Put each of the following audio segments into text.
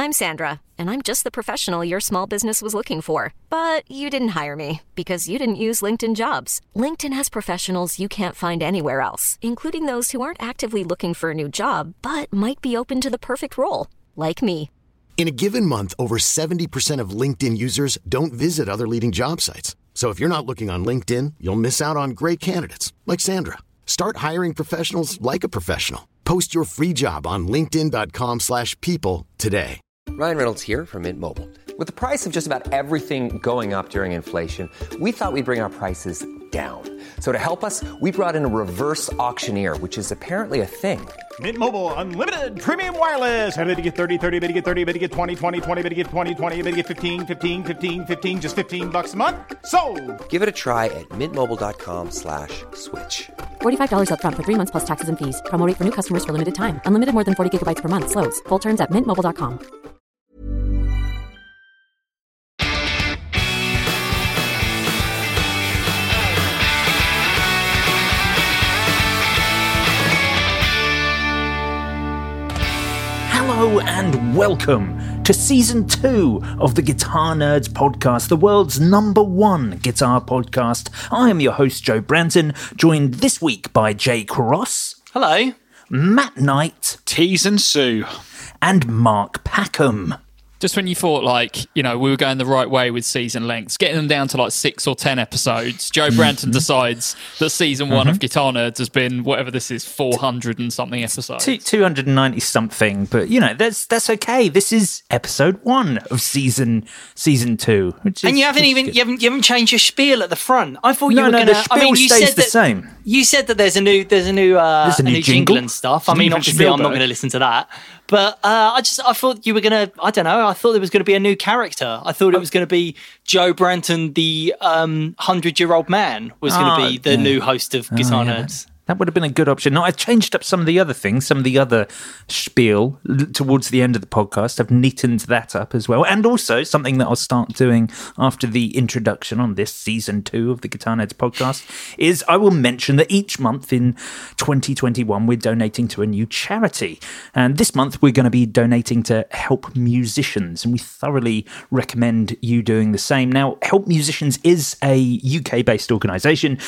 I'm Sandra, and I'm just the professional your small business was looking for. But you didn't hire me because you didn't use LinkedIn Jobs. LinkedIn has professionals you can't find anywhere else, including those who aren't actively looking for a new job, but might be open to the perfect role, like me. In a given month, over 70% of LinkedIn users don't visit other leading job sites. So if you're not looking on LinkedIn, you'll miss out on great candidates like Sandra. Start hiring professionals like a professional. Post your free job on linkedin.com/people today. Ryan Reynolds here from Mint Mobile. With the price of just about everything going up during inflation, we thought we'd bring our prices down. So to help us, we brought in a reverse auctioneer, which is apparently a thing. Mint Mobile Unlimited Premium Wireless. How to get 30, 30, bit to get 30, bit to get 20, 20, 20, bit to get 20, 20, bit to get 15, 15, 15, 15, just $15 a month? Sold! Give it a try at mintmobile.com/switch. $45 up front for 3 months plus taxes and fees. Promo rate for new customers for limited time. Unlimited more than 40 gigabytes per month. Slows full terms at mintmobile.com. Hello and welcome to Season 2 of the Guitar Nerds podcast, the world's #1 guitar podcast. I am your host, Joe Branton, joined this week by Jay Cross. Hello. Matt Knight. Tees and Sue. And Mark Packham. Just when you thought, we were going the right way with season lengths, getting them down to 6 or 10 episodes, Joe Branton decides that season 1 of Guitar Nerds has been, whatever this is, 400 and something episodes. 290 something, but, that's okay. This is episode 1 of season 2. And you haven't changed your spiel at the front. I thought you were going to... the spiel stays the same. You said that there's a new jingle and stuff. I mean, obviously, I'm not going to listen to that. But I thought you were going to, I don't know, I thought there was going to be a new character. I thought it was going to be Joe Branton, the 100-year-old man, was going to be the new host of Guitar Nerds. That would have been a good option. No, I've changed up some of the other things, some of the other spiel towards the end of the podcast. I've neatened that up as well. And also something that I'll start doing after the introduction on this season 2 of the Guitar Nerds podcast is I will mention that each month in 2021, we're donating to a new charity. And this month, we're going to be donating to Help Musicians. And we thoroughly recommend you doing the same. Now, Help Musicians is a UK-based organisation.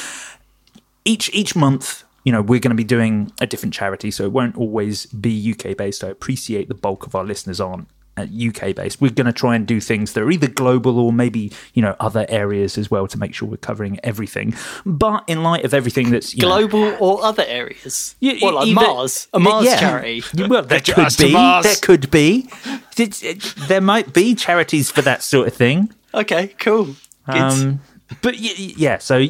Each month, we're going to be doing a different charity, so it won't always be UK-based. I appreciate the bulk of our listeners aren't UK-based. We're going to try and do things that are either global or maybe, other areas as well to make sure we're covering everything. But in light of everything that's... global or other areas? Mars? A Mars charity? Well, there could be. There might be charities for that sort of thing. Okay, cool. Good. But yeah, so,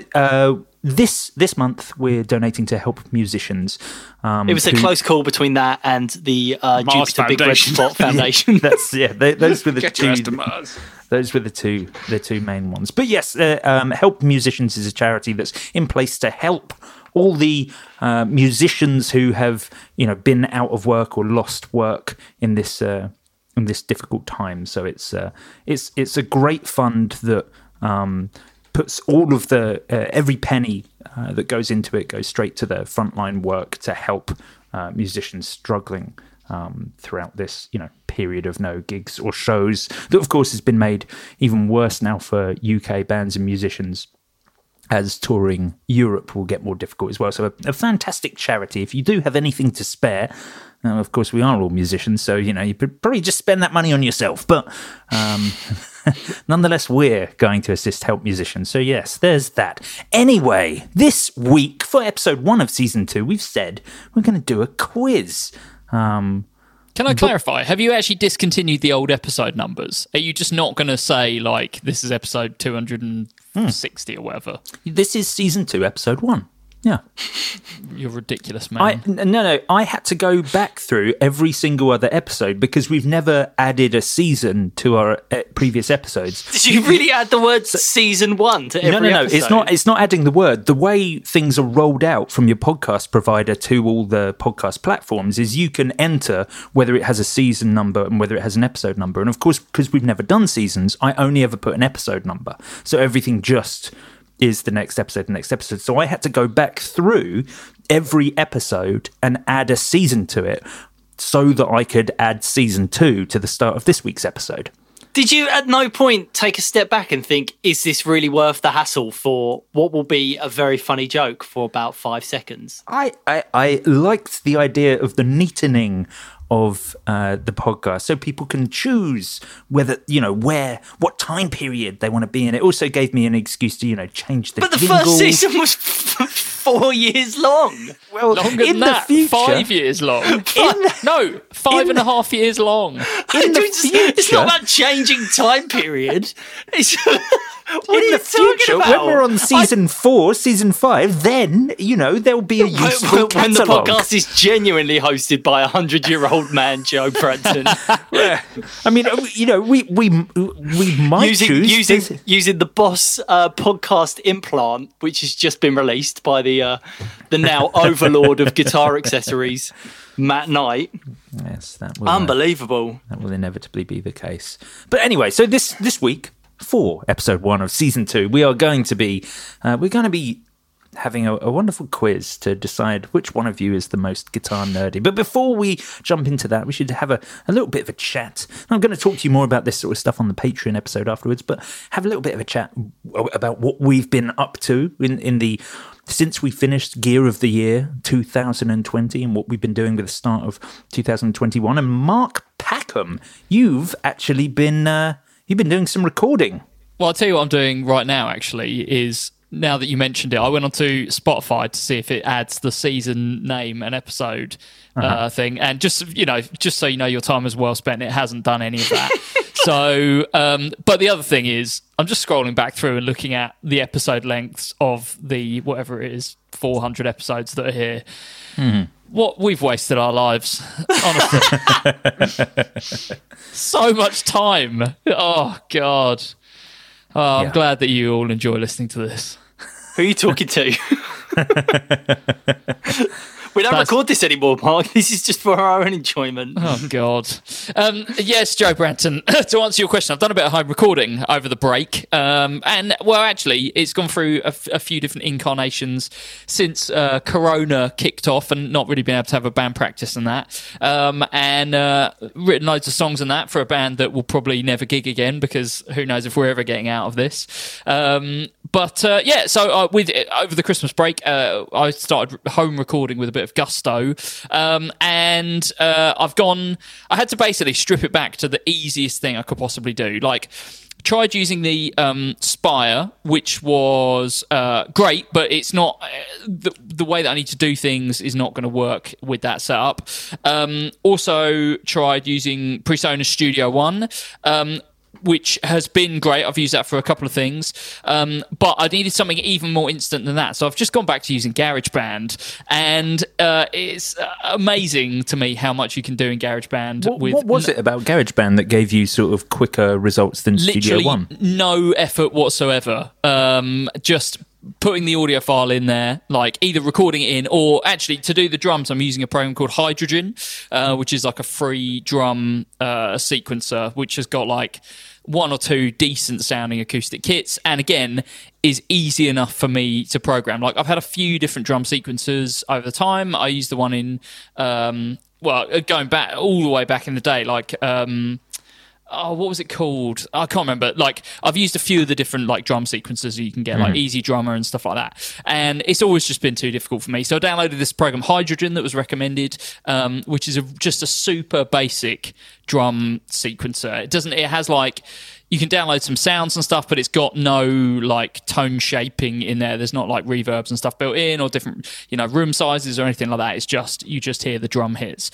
This month we're donating to Help Musicians. It was a close call between that and the Jupiter Big Red Spot Foundation. Those were the two. Those were the two main ones. But yes, Help Musicians is a charity that's in place to help all the musicians who have been out of work or lost work in this difficult time. So it's a great fund that. Puts all of the every penny that goes into it goes straight to the frontline work to help musicians struggling throughout this period of no gigs or shows. That of course has been made even worse now for UK bands and musicians, as touring Europe will get more difficult as well. So a fantastic charity. If you do have anything to spare. Now, of course, we are all musicians, so, you could probably just spend that money on yourself. But nonetheless, we're going to assist Help Musicians. So, yes, there's that. Anyway, this week, for episode 1 of season 2, we've said we're going to do a quiz. Can I clarify? Have you actually discontinued the old episode numbers? Are you just not going to say, this is episode 260 or whatever? This is season 2, episode 1. Yeah. You're ridiculous, man. No. I had to go back through every single other episode because we've never added a season to our previous episodes. Did you really add the word season 1 to every episode? No. It's not adding the word. The way things are rolled out from your podcast provider to all the podcast platforms is you can enter whether it has a season number and whether it has an episode number. And of course, because we've never done seasons, I only ever put an episode number. So everything just is the next episode. So I had to go back through every episode and add a season to it. so that I could add season 2 to the start of this week's episode. Did you at no point take a step back and think, is this really worth the hassle for what will be a very funny joke for about 5 seconds? I liked the idea of the neatening of the podcast, so people can choose whether, what time period they want to be in. It also gave me an excuse to, change the jingle. But the first season was 4 years long. Well, longer in than that, the future, 5 years long. 5.5 years long. It's not about changing time period. What are you talking about? When we're on season 4, season 5, then, there'll be a useful when the catalogue. podcast is genuinely hosted by 100-year-old man, Joe Branton. Yeah. I mean, we might using the Boss podcast implant, which has just been released by the now overlord of guitar accessories, Matt Knight. Yes, that will unbelievable. That will inevitably be the case. But anyway, so this week, for episode 1 of season 2, we are going to be having a wonderful quiz to decide which one of you is the most guitar nerdy. But before we jump into that, we should have a little bit of a chat. I'm going to talk to you more about this sort of stuff on the Patreon episode afterwards, but have a little bit of a chat about what we've been up to since we finished Gear of the Year 2020 and what we've been doing with the start of 2021. And Mark Packham, you've actually been doing some recording. Well, I'll tell you what I'm doing right now, actually, is now that you mentioned it, I went onto Spotify to see if it adds the season name and episode thing. And just so you know your time is well spent, it hasn't done any of that. So, but the other thing is, I'm just scrolling back through and looking at the episode lengths of the, whatever it is, 400 episodes that are here. Mm-hmm. What we've wasted our lives, honestly. So much time. Oh, God. Oh, I'm glad that you all enjoy listening to this. Who are you talking to? We don't record this anymore, Mark. This is just for our own enjoyment. Oh, God. Yes, Joe Branton, to answer your question, I've done a bit of home recording over the break. And, well, actually, it's gone through a few different incarnations since Corona kicked off and not really been able to have a band practice and that. And written loads of songs and that for a band that will probably never gig again because who knows if we're ever getting out of this. So over the Christmas break, I started home recording with a bit of gusto, and I had to basically strip it back to the easiest thing I could possibly do. Like, tried using the Spire, which was great, but it's not the way that I need to do things is not going to work with that setup. Also tried using PreSonus Studio One, which has been great. I've used that for a couple of things. But I needed something even more instant than that. So I've just gone back to using GarageBand. And it's amazing to me how much you can do in GarageBand. What was it about GarageBand that gave you sort of quicker results than Studio One? No effort whatsoever. Just putting the audio file in there, like either recording it in or actually to do the drums, I'm using a program called Hydrogen, which is like a free drum sequencer, which has got like 1 or 2 decent sounding acoustic kits, and again is easy enough for me to program. Like, I've had a few different drum sequencers over the time. I used the one in going back all the way back in the day, like what was it called? I can't remember. Like, I've used a few of the different like drum sequences you can get, like Easy Drummer and stuff like that. And it's always just been too difficult for me. So I downloaded this program Hydrogen that was recommended, which is just a super basic drum sequencer. It has like, you can download some sounds and stuff, but it's got no like tone shaping in there. There's not like reverbs and stuff built in or different, room sizes or anything like that. It's just, you just hear the drum hits.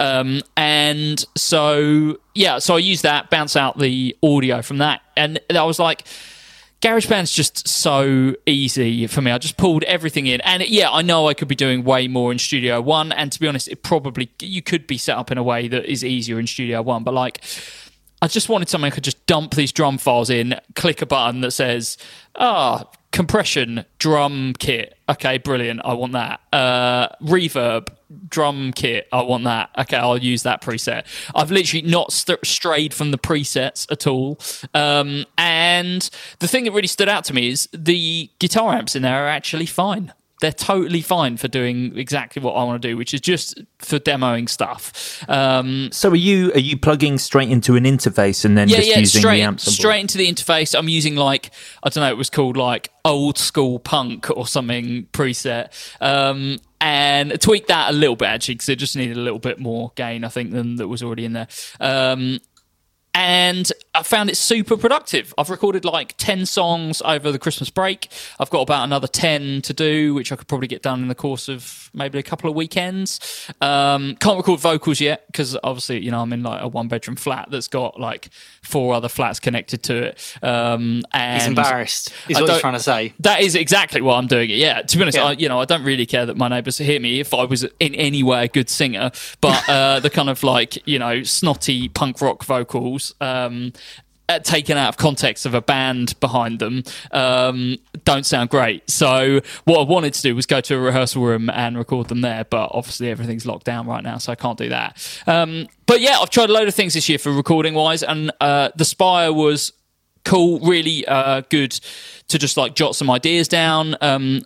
And so I use that, bounce out the audio from that. And I was like, GarageBand's just so easy for me. I just pulled everything in. And I know I could be doing way more in Studio One. And to be honest, you could be set up in a way that is easier in Studio One. But like, I just wanted something I could just dump these drum files in, click a button that says, compression, drum kit. Okay, brilliant. I want that. Reverb, drum kit. I want that. Okay, I'll use that preset. I've literally not strayed from the presets at all. And the thing that really stood out to me is the guitar amps in there are actually fine. they're totally fine for doing exactly what I want to do, which is just for demoing stuff. So are you plugging straight into an interface and then using the amp? Straight into the interface. I'm using I don't know, it was called old school punk or something preset. And tweaked that a little bit actually, because it just needed a little bit more gain, I think, than that was already in there. And I found it super productive. I've recorded 10 songs over the Christmas break. I've got about another 10 to do, which I could probably get done in the course of maybe a couple of weekends. Can't record vocals yet because obviously, I'm in a 1-bedroom flat that's got 4 other flats connected to it. And he's embarrassed, is what he's trying to say. That is exactly why I'm doing it. Yeah, to be honest, I don't really care that my neighbours hear me if I was in any way a good singer, but the kind of snotty punk rock vocals taken out of context of a band behind them don't sound great. So what I wanted to do was go to a rehearsal room and record them there, but obviously everything's locked down right now, so I can't do that. But yeah, I've tried a load of things this year for recording wise, and the Spire was cool, really good to just jot some ideas down.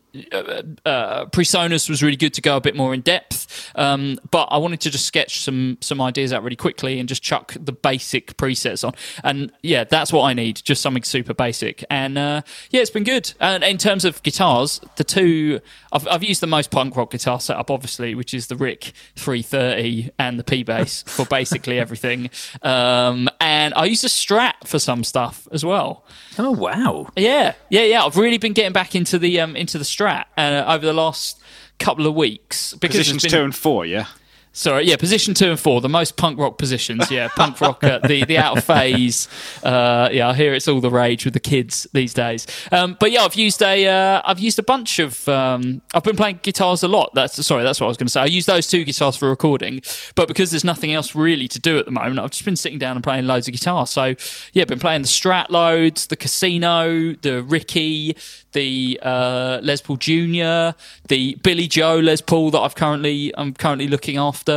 PreSonus was really good to go a bit more in depth, but I wanted to just sketch some ideas out really quickly and just chuck the basic presets on. And yeah, that's what I need, just something super basic. And yeah, it's been good. And in terms of guitars, the two I've used the most punk rock guitar setup, obviously, which is the Rick 330 and the P-Bass for basically everything. And I used a Strat for some stuff as well. Oh wow! Yeah. I've really been getting back into the Strat over the last couple of weeks. Positions 2 and 4, yeah. Sorry, yeah, position 2 and 4, the most punk rock positions. Yeah, punk rock, the out of phase. Yeah, I hear it's all the rage with the kids these days. But yeah, I've used a bunch of. I've been playing guitars a lot. That's what I was going to say. I use those 2 guitars for recording, but because there's nothing else really to do at the moment, I've just been sitting down and playing loads of guitar. So yeah, I've been playing the Strat loads, the Casino, the Ricky, the Les Paul Jr., the Billy Joe Les Paul that I'm currently looking after,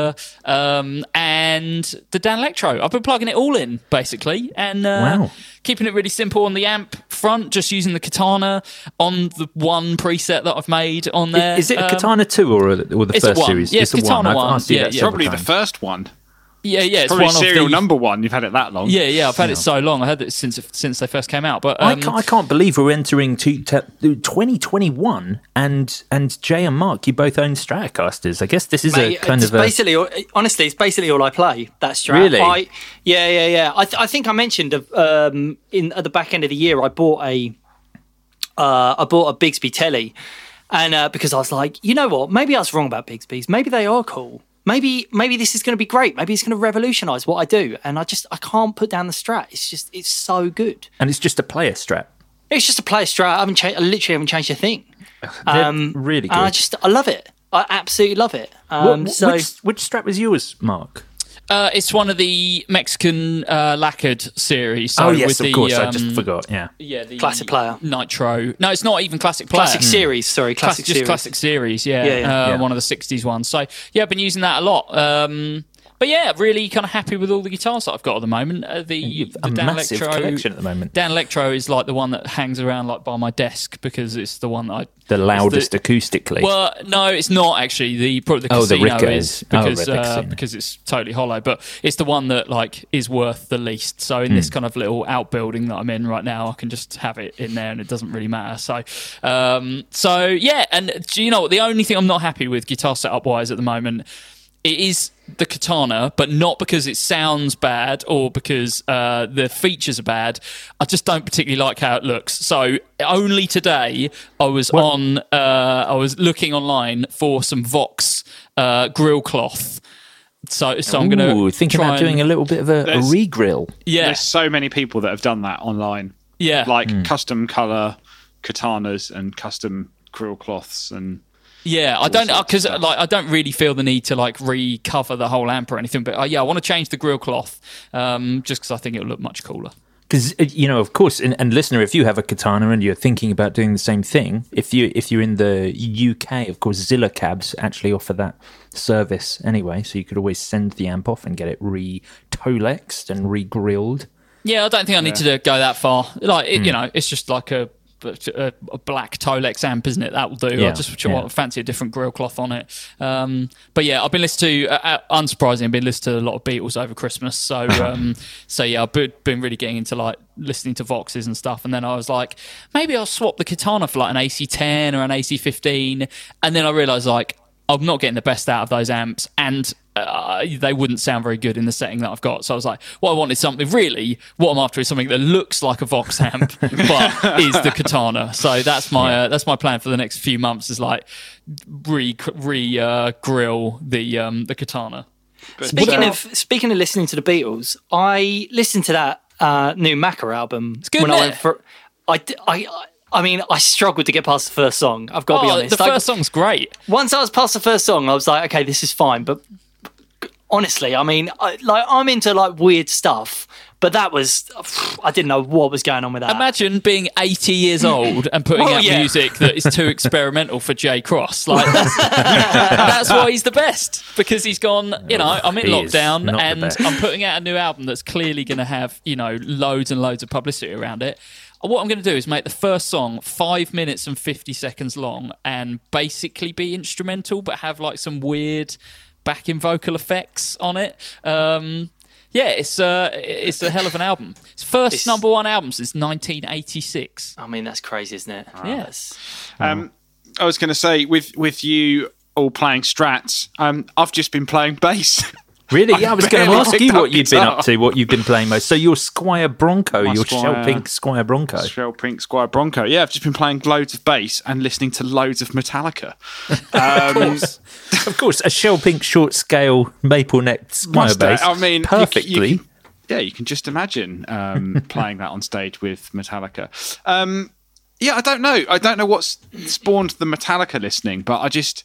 and the Dan Electro. I've been plugging it all in basically, and keeping it really simple on the amp front, just using the Katana on the one preset that I've made on there. Is it a Katana 2 or the first series? Yeah, it's Katana 1. It's probably the first one. Yeah, it's probably one serial of number 1. You've had it that long. Yeah, I've had it so long. I had it since they first came out. But I can't believe we're entering 2021, and Jay and Mark, you both own Stratocasters. I guess this is basically it's basically all I play. That Strat. Really? Yeah. I think I mentioned at the back end of the year I bought a Bigsby telly, and because I was like, you know what? Maybe I was wrong about Bigsby's. Maybe they are cool. Maybe this is going to be great. Maybe it's going to revolutionise what I do. And I can't put down the Strat. It's so good. And it's just a player Strat. It's just a player Strat. I literally haven't changed a thing. Really good. And I love it. I absolutely love it. Which Strat was yours, Mark? It's one of the Mexican lacquered series. So yes, of course. I just forgot. Yeah, the classic player Nitro. No, it's not even classic player. Classic series. Sorry, classic series. Just classic series. Yeah. One of the '60s ones. So yeah, I've been using that a lot. But yeah, really kind of happy with all the guitars that I've got at the moment. The Dan massive Electro collection at the moment. Dan Electro is the one that hangs around by my desk because it's the one that the loudest acoustically. Well, no, it's not actually. The Casino the is because it's totally hollow, but it's the one that is worth the least. So in this kind of little outbuilding that I'm in right now, I can just have it in there and it doesn't really matter. So yeah, and do you know what? The only thing I'm not happy with guitar setup wise at the moment, it is the Katana, but not because it sounds bad or because the features are bad. I just don't particularly like how it looks. So only today I was looking online for some Vox grill cloth. So I'm going to thinking about doing a little bit of a re-grill. Yeah, there's so many people that have done that online. Yeah, custom color katanas and custom grill cloths and. Yeah, I don't really feel the need to recover the whole amp or anything, but I want to change the grill cloth just because I think it'll look much cooler. Because of course, and listener, if you have a Katana and you're thinking about doing the same thing, if you're in the UK, of course, Zilla Cabs actually offer that service anyway, so you could always send the amp off and get it re-Tolexed and re-grilled. Yeah, I don't think I need to go that far. It's just a a black Tolex amp, isn't it? That will do. I just fancy a different grill cloth on it. But yeah, I've been listening to, unsurprisingly, I've been listening to a lot of Beatles over Christmas. So yeah, I've been really getting into like listening to Voxes and stuff. And then I was like, maybe I'll swap the Katana for like an AC10 or an AC15. And then I realised like, I'm not getting the best out of those amps, and they wouldn't sound very good in the setting that I've got. So I was like, what I want is something really, what I'm after is something that looks like a Vox amp, but is the Katana. So that's my plan for the next few months, is like grill the Katana. Speaking of listening to the Beatles, I listened to that new Macca album. It's good, when I went for. I mean, I struggled to get past the first song. I've got to be honest. The first song's great. Once I was past the first song, I was like, okay, this is fine. But honestly, I mean, I'm into like weird stuff, but that was, I didn't know what was going on with that. Imagine being 80 years old and putting out music that is too experimental for Jay Cross. Like that's why he's the best, because he's gone, I'm in lockdown and I'm putting out a new album that's clearly going to have, loads and loads of publicity around it. What I'm going to do is make the first song 5 minutes and 50 seconds long and basically be instrumental, but have like some weird backing vocal effects on it. It's a hell of an album. It's first number one album since 1986. I mean, that's crazy, isn't it? Yes. I was going to say, with you all playing Strats, I've just been playing bass. Really? Yeah, I was going to ask you what you've been up to, what you've been playing most. So your Squier Bronco, Shell Pink Squier Bronco. Shell Pink Squier Bronco. Yeah, I've just been playing loads of bass and listening to loads of Metallica. Of course, a Shell Pink short scale maple necked Squier bass. I mean, perfectly. You can just imagine playing that on stage with Metallica. I don't know. I don't know what's spawned the Metallica listening, but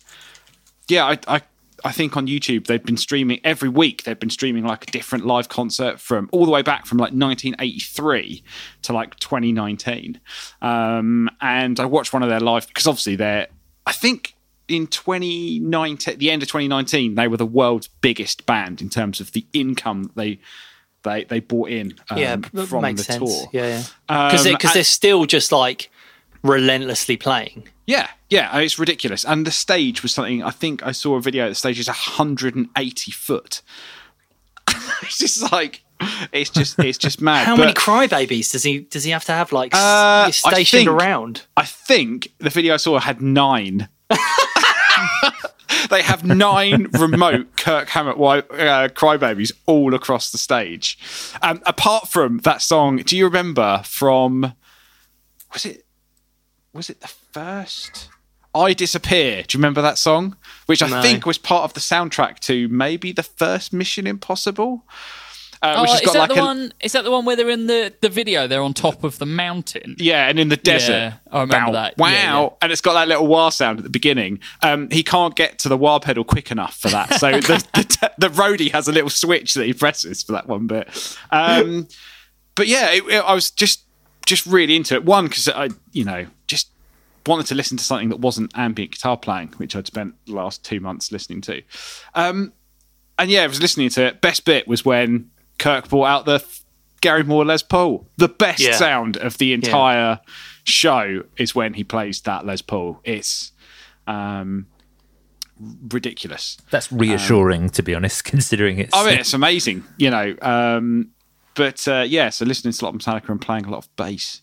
I think on YouTube they've been streaming every week. They've been streaming like a different live concert from all the way back from like 1983 to like 2019. And I watched one of their live, because obviously I think in 2019, the end of 2019, they were the world's biggest band in terms of the income they brought in from the tour. Yeah. Because they're still just like relentlessly playing. Yeah, it's ridiculous. And the stage was something, I think I saw a video, the stage is 180 foot. It's just like, it's just mad. How many crybabies does he have to have like stationed around? I think the video I saw had 9. They have 9 remote Kirk Hammett crybabies all across the stage. Apart from that song, do you remember from, was it the first? I Disappear. Do you remember that song? Which I think was part of the soundtrack to maybe the first Mission Impossible. Is that the one where they're in the video? They're on top of the mountain. Yeah, and in the desert. Yeah, I remember that. Wow. Yeah. And it's got that little wah sound at the beginning. He can't get to the wah pedal quick enough for that. So the roadie has a little switch that he presses for that one bit. But yeah, I was just really into it. One, because I, just wanted to listen to something that wasn't ambient guitar playing, which I'd spent the last 2 months listening to. And yeah, I was listening to it. Best bit was when Kirk brought out the Gary Moore Les Paul. The best sound of the entire show is when he plays that Les Paul. It's ridiculous. That's reassuring, to be honest, considering it's... I mean, it's amazing, so listening to a lot of Metallica and playing a lot of bass.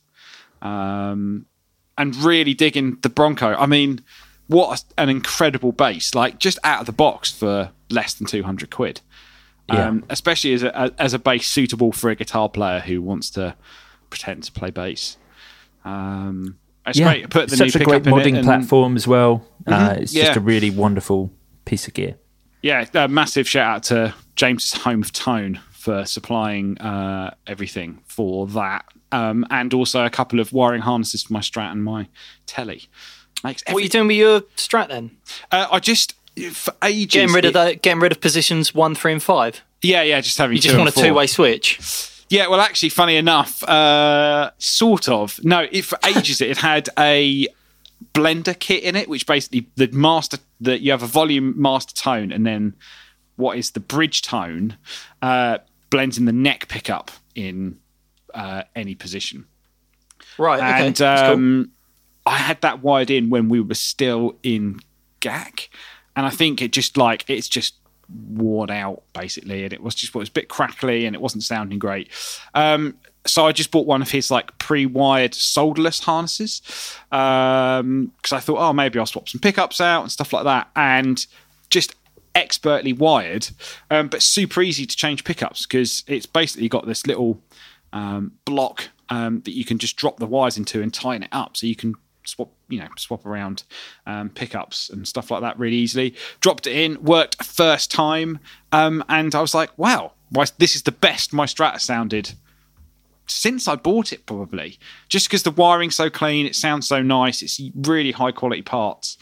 And really digging the Bronco. I mean, what an incredible bass! Like just out of the box for less than £200. Especially as a bass suitable for a guitar player who wants to pretend to play bass. It's great. Put the such new a great modding and platform as well. It's just a really wonderful piece of gear. Yeah, a massive shout out to James's Home of Tone for supplying everything for that. And also a couple of wiring harnesses for my Strat and my telly. What are you doing with your Strat then? I just, for ages... Getting rid of positions 1, 3 and 5? Yeah, just having 2 and 4. You just want a two-way switch? Yeah, well, actually, funny enough, sort of. No, for ages it had a blender kit in it, which basically you have a volume master tone, and then what is the bridge tone blends in the neck pickup in any position. Right, okay. And cool. I had that wired in when we were still in GAC, and I think it's just worn out basically, and it was a bit crackly and it wasn't sounding great. So I just bought one of his like pre-wired solderless harnesses because I thought, maybe I'll swap some pickups out and stuff like that, and just expertly wired, but super easy to change pickups because it's basically got this little block that you can just drop the wires into and tighten it up, so you can swap around pickups and stuff like that really easily. Dropped it in, worked first time, and I was like, wow, this is the best my Strat sounded since I bought it, probably, just because the wiring's so clean, it sounds so nice, it's really high quality parts.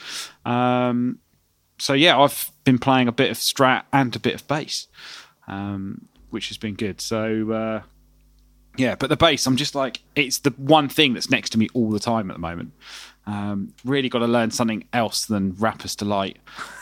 So yeah, I've been playing a bit of Strat and a bit of bass, which has been good. So yeah, but the bass, I'm just like, it's the one thing that's next to me all the time at the moment. Really got to learn something else than Rapper's Delight.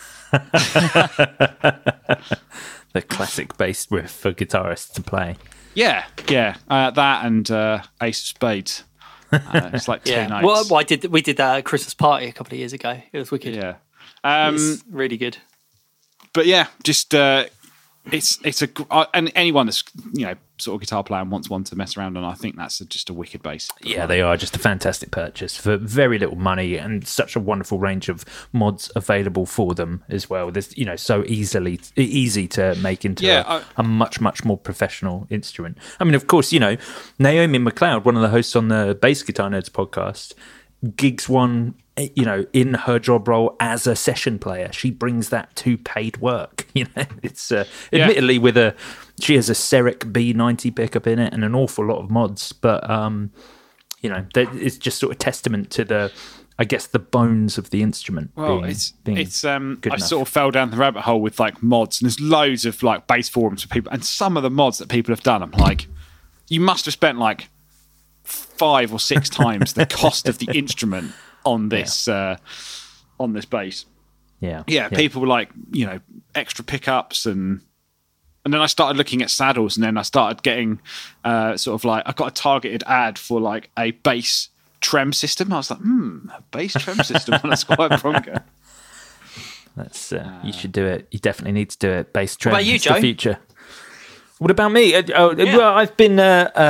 The classic bass riff for guitarists to play. Yeah. That and Ace of Spades. It's like two nights. Well, we did that at a Christmas party a couple of years ago. It was wicked. Yeah. It's really good. But yeah, just it's and anyone that's sort of guitar player and wants one to mess around on, I think that's just a wicked bass. Yeah, they are just a fantastic purchase for very little money and such a wonderful range of mods available for them as well. There's so easy to make into a much more professional instrument. I mean, of course, Naomi McLeod, one of the hosts on the Bass Guitar Nerds podcast, gigs one in her job role as a session player. She brings that to paid work. It's admittedly she has a Seric B90 pickup in it and an awful lot of mods, but it's just sort of testament to the bones of the instrument. Well, I sort of fell down the rabbit hole with like mods, and there's loads of like bass forums for people, and some of the mods that people have done, I'm like, you must have spent like 5 or 6 times the cost of the instrument on this bass. Yeah. People were like, extra pickups, and then I started looking at saddles, and then I started getting sort of like, I got a targeted ad for like a bass trem system. I was like, a bass trem system on a Squier Bronco. That's you should do it. You definitely need to do it. Bass trem. What about you, Joe? The future. What about me? Well, I've been.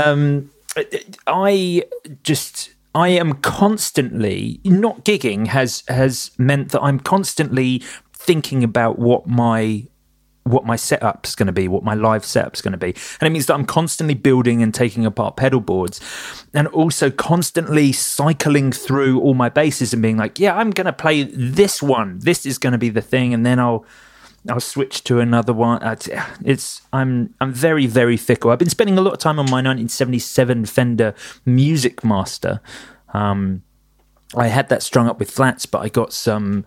I am constantly not gigging has meant that I'm constantly thinking about what my setup's going to be, what my live setup's going to be, and it means that I'm constantly building and taking apart pedal boards, and also constantly cycling through all my basses and being like, yeah, I'm going to play this one. This is going to be the thing, and then I'll switch to another one. I'm very, very fickle. I've been spending a lot of time on my 1977 Fender Music Master. I had that strung up with flats, but I got some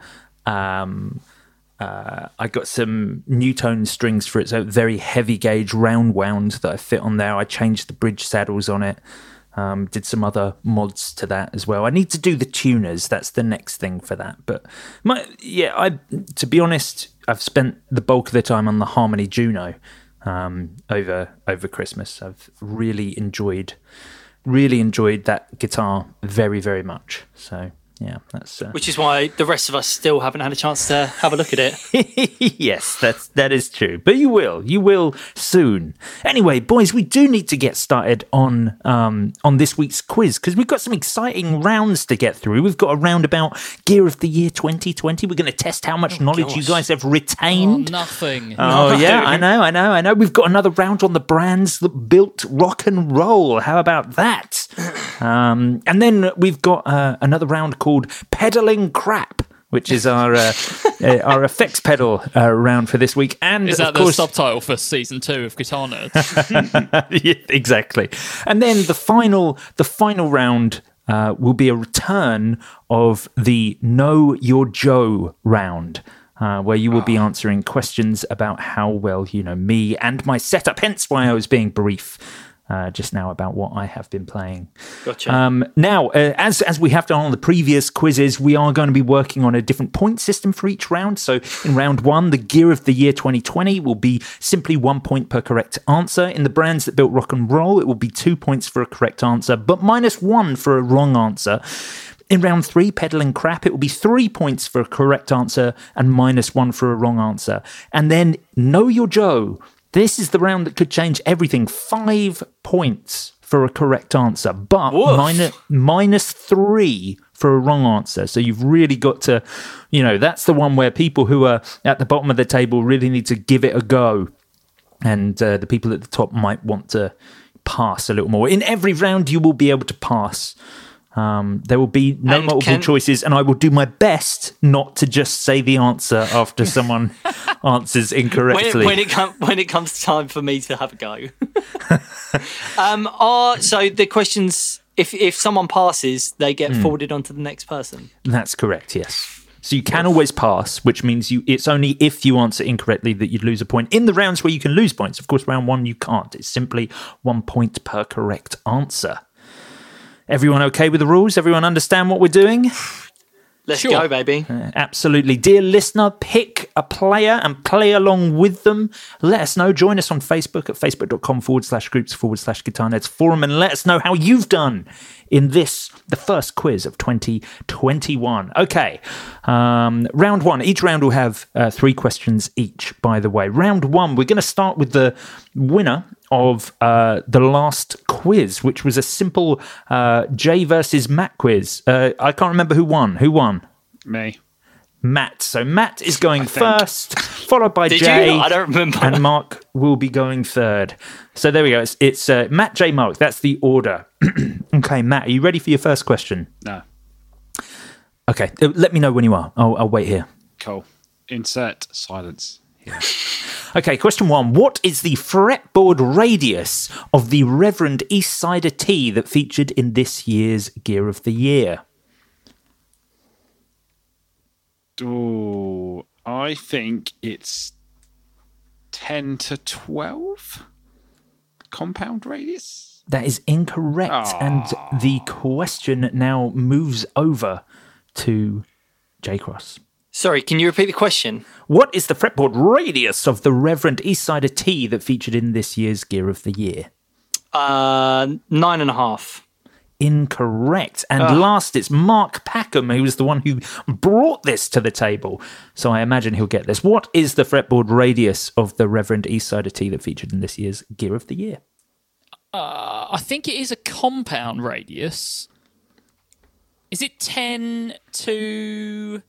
Newtone strings for it, so very heavy gauge round wound that I fit on there. I changed the bridge saddles on it. Did some other mods to that as well. I need to do the tuners. That's the next thing for that. But to be honest, I've spent the bulk of the time on the Harmony Juno over Christmas. I've really enjoyed that guitar very, very much. So yeah, that's which is why the rest of us still haven't had a chance to have a look at it. Yes, that is true. But you will soon. Anyway, boys, we do need to get started on this week's quiz because we've got some exciting rounds to get through. We've got a round about Gear of the Year 2020. We're going to test how much knowledge you guys have retained. Nothing. Oh yeah, I know. We've got another round on the brands that built rock and roll. How about that? And then we've got another round called Pedaling Crap, which is our effects pedal round for this week. And is that of course, the subtitle for season 2 of Guitar Nerds? Yeah, exactly. And then the final round will be a return of the Know Your Joe round. Where you will be answering questions about how well you know me and my setup, hence why I was being brief just now about what I have been playing. Gotcha. Now, as we have done on the previous quizzes, we are going to be working on a different point system for each round. So in round 1, the Gear of the Year 2020 will be simply 1 point per correct answer. In the brands that built rock and roll, it will be 2 points for a correct answer, but -1 for a wrong answer. In round 3, Pedal and Crap, it will be 3 points for a correct answer and -1 for a wrong answer. And then Know Your Joe. This is the round that could change everything. 5 points for a correct answer, but -3 for a wrong answer. So you've really got to, that's the one where people who are at the bottom of the table really need to give it a go. And the people at the top might want to pass a little more. In every round, you will be able to pass. There will be no multiple choices, and I will do my best not to just say the answer after someone answers incorrectly. When it comes time for me to have a go. So the questions, if someone passes, they get forwarded on to the next person. That's correct, yes. So you can always pass, which means it's only if you answer incorrectly that you'd lose a point. In the rounds where you can lose points, of course, round 1 you can't. It's simply 1 point per correct answer. Everyone okay with the rules? Everyone understand what we're doing? Let's go, baby. Absolutely. Dear listener, pick a player and play along with them. Let us know. Join us on Facebook at facebook.com/groups/Guitar Nerds forum and let us know how you've done in the first quiz of 2021. Okay. Round 1. Each round will have 3 questions each, by the way. Round 1, we're going to start with the winner of the last quiz, which was a simple Jay versus Matt quiz. I can't remember who won. Who won? Me. Matt. So Matt is going first, followed by Jay. I don't remember. And Mark will be going third. So there we go. It's Matt, Jay, Mark. That's the order. Okay, Matt, are you ready for your first question? No. Okay, let me know when you are. I'll wait here. Cool. Insert silence. Yeah. Okay, question 1. What is the fretboard radius of the Reverend Eastsider T that featured in this year's Gear of the Year? Oh, I think it's 10 to 12 compound radius. That is incorrect. And the question now moves over to J Cross. Sorry, can you repeat the question? What is the fretboard radius of the Reverend Eastsider T that featured in this year's Gear of the Year? 9.5. Incorrect. And last, it's Mark Packham, who was the one who brought this to the table. So I imagine he'll get this. What is the fretboard radius of the Reverend Eastsider T that featured in this year's Gear of the Year? I think it is a compound radius. Is it 10 to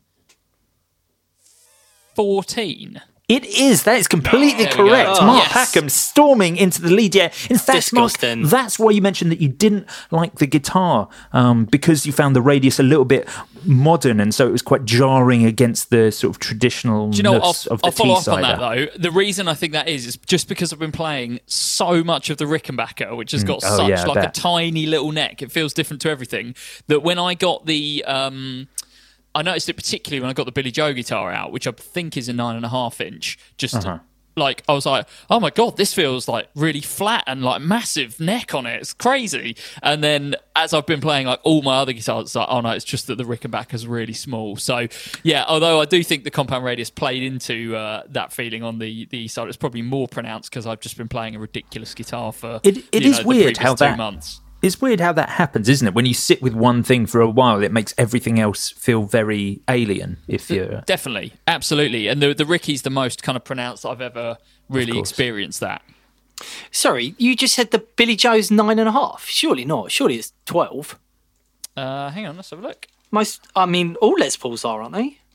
14? It is. That is completely correct. Mark Packham storming into the lead. Yeah. In fact, Mark, that's why you mentioned that you didn't like the guitar, because you found the radius a little bit modern, and so it was quite jarring against the sort of traditional of the T-Sider. I'll follow up on that, though. The reason I think that is just because I've been playing so much of the Rickenbacker, which has got a tiny little neck. It feels different to everything. That when I got the... I noticed it particularly when I got the Billy Joe guitar out, which I think is a 9.5 inch. I was like, oh my God, this feels like really flat and like massive neck on it. It's crazy. And then as I've been playing like all my other guitars, it's like, oh no, it's just that the Rickenbacker's really small. So yeah, although I do think the compound radius played into that feeling on the side, it's probably more pronounced because I've just been playing a ridiculous guitar for it is weird how 2 months. It's weird how that happens, isn't it? When you sit with one thing for a while, it makes everything else feel very alien. If you're definitely, absolutely, and the Ricky's the most kind of pronounced I've ever really experienced that. Sorry, you just said the Billy Joe's 9.5. Surely not. Surely it's 12. Hang on, let's have a look. All Les Pauls are, aren't they?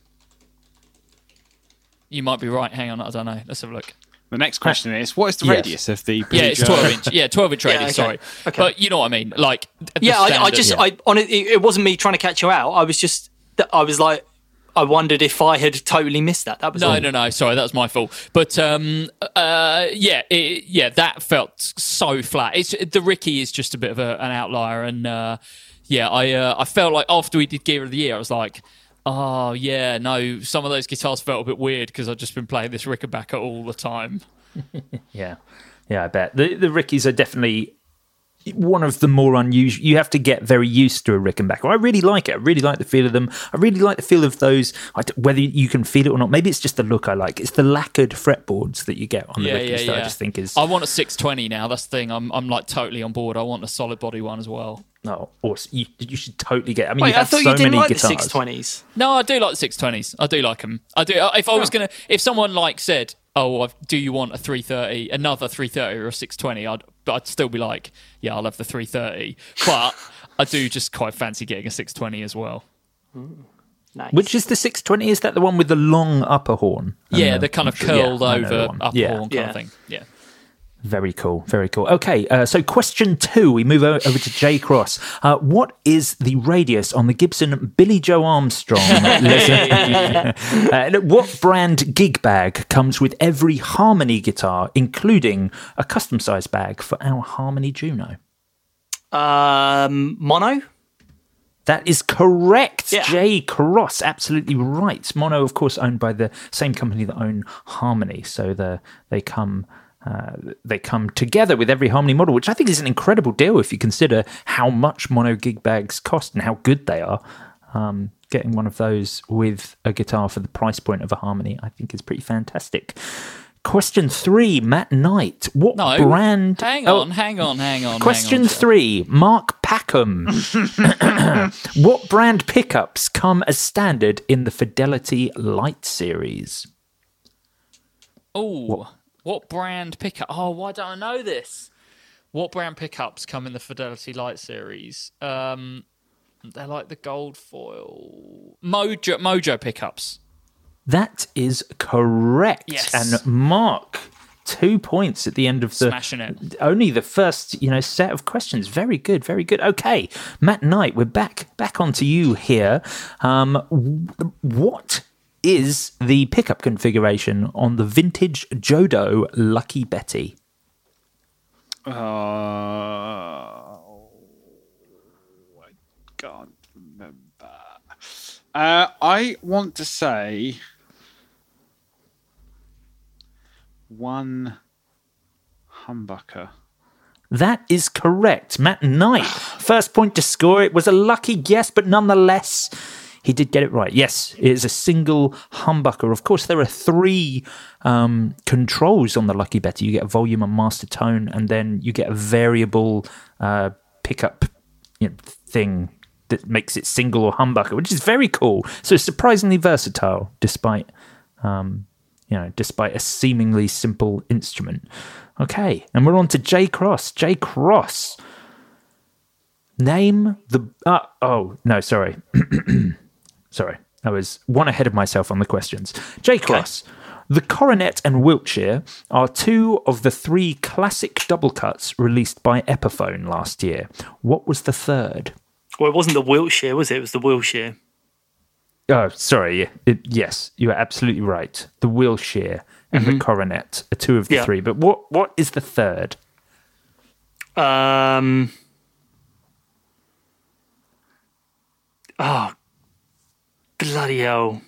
You might be right. Hang on, I don't know. Let's have a look. The next question is, what is the radius of the... it's 12 inch. Yeah, 12 inch radius, sorry. Okay. But you know what I mean? Like, it wasn't me trying to catch you out. I was like, I wondered if I had totally missed that. That was No, sorry, that was my fault. But that felt so flat. The Ricky is just a bit of an outlier, and I felt like after we did Gear of the Year, I was like, oh yeah, no, some of those guitars felt a bit weird because I've just been playing this Rickenbacker all the time. Yeah, I bet the Rickies are definitely one of the more unusual. You have to get very used to a Rickenbacker. I really like it. I really like the feel of them. I really like the feel of those. Whether you can feel it or not, maybe it's just the look I like. It's the lacquered fretboards that you get on the Rickens that I just think is. I want a 620 now. That's the thing. I'm like totally on board. I want a solid body one as well. No, awesome. You should totally get. I mean, wait, I thought you didn't like guitars. The 620s. No, I do like the 620s. I do like them. I do. If someone said, "Oh, do you want a 330, another 330 or a 620?" I'd still be like, "Yeah, I'll have the 330." But I do just quite fancy getting a 620 as well. Nice. Which is the 620? Is that the one with the long upper horn? Yeah, the kind of curled over upper horn kind of thing. Yeah. Very cool, very cool. Okay, so question 2, we move over to Jay Cross. What is the radius on the Gibson Billy Joe Armstrong? What brand gig bag comes with every Harmony guitar, including a custom-sized bag for our Harmony Juno? Mono? That is correct, Jay Cross. Absolutely right. Mono, of course, owned by the same company that own Harmony, so they come together with every Harmony model, which I think is an incredible deal if you consider how much mono gig bags cost and how good they are. Getting one of those with a guitar for the price point of a Harmony, I think is pretty fantastic. Question 3, Matt Knight. What brand? Hang on. Question 3, Mark Packham. What brand pickups come as standard in the Fidelity Light series? Oh. What brand pickup? Oh, why don't I know this? What brand pickups come in the Fidelity Light series? They're like the gold foil Mojo pickups. That is correct. Yes. And Mark, 2 points at the end of smashing it. Only the first, set of questions. Very good, very good. Okay, Matt Knight, we're back onto you here. What is the pickup configuration on the vintage Jodo Lucky Betty? I can't remember. I want to say one humbucker. That is correct. Matt Knight, first point to score. It was a lucky guess, but nonetheless, he did get it right. Yes, it is a single humbucker. Of course, there are 3 controls on the Lucky Betty. You get a volume and master tone, and then you get a variable pickup thing that makes it single or humbucker, which is very cool. So it's surprisingly versatile, despite a seemingly simple instrument. Okay, and we're on to Jay Cross. Jay Cross, name the... Sorry, I was one ahead of myself on the questions. Jay Cross, the Coronet and Wiltshire are 2 of the 3 classic double cuts released by Epiphone last year. What was the third? Well, it wasn't the Wiltshire, was it? It was the Wilshire. Oh, sorry. Yes, you are absolutely right. The Wilshire and the Coronet are 2 of the 3. But what is the third? Oh, bloody hell.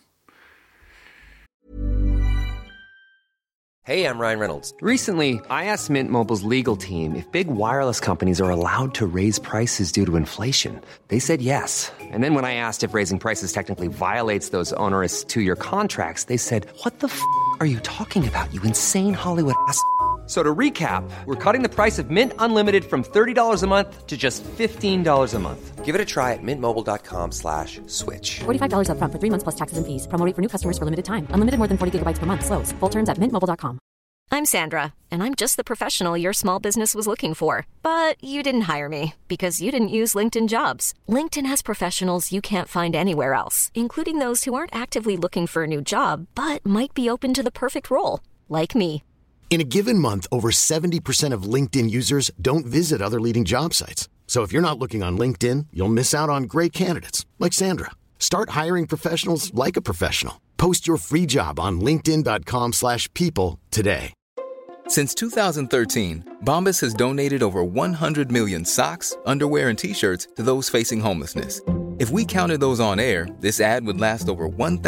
Hey, I'm Ryan Reynolds. Recently, I asked Mint Mobile's legal team if big wireless companies are allowed to raise prices due to inflation. They said yes. And then when I asked if raising prices technically violates those onerous 2-year contracts, they said, "What the f*** are you talking about, you insane Hollywood ass?" So to recap, we're cutting the price of Mint Unlimited from $30 a month to just $15 a month. Give it a try at mintmobile.com/switch. $45 up front for 3 months plus taxes and fees. Promo rate for new customers for limited time. Unlimited more than 40 gigabytes per month. Slows full terms at mintmobile.com. I'm Sandra, and I'm just the professional your small business was looking for. But you didn't hire me because you didn't use LinkedIn Jobs. LinkedIn has professionals you can't find anywhere else, including those who aren't actively looking for a new job, but might be open to the perfect role, like me. In a given month, over 70% of LinkedIn users don't visit other leading job sites. So if you're not looking on LinkedIn, you'll miss out on great candidates like Sandra. Start hiring professionals like a professional. Post your free job on linkedin.com/people today. Since 2013, Bombas has donated over 100 million socks, underwear, and T-shirts to those facing homelessness. If we counted those on air, this ad would last over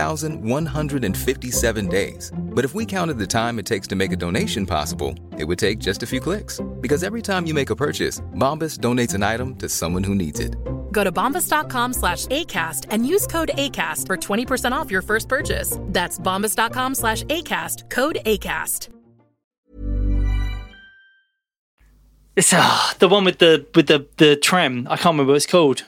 1,157 days. But if we counted the time it takes to make a donation possible, it would take just a few clicks. Because every time you make a purchase, Bombas donates an item to someone who needs it. Go to bombas.com/ACAST and use code ACAST for 20% off your first purchase. That's bombas.com/ACAST, code ACAST. It's the one with the trem. I can't remember what it's called.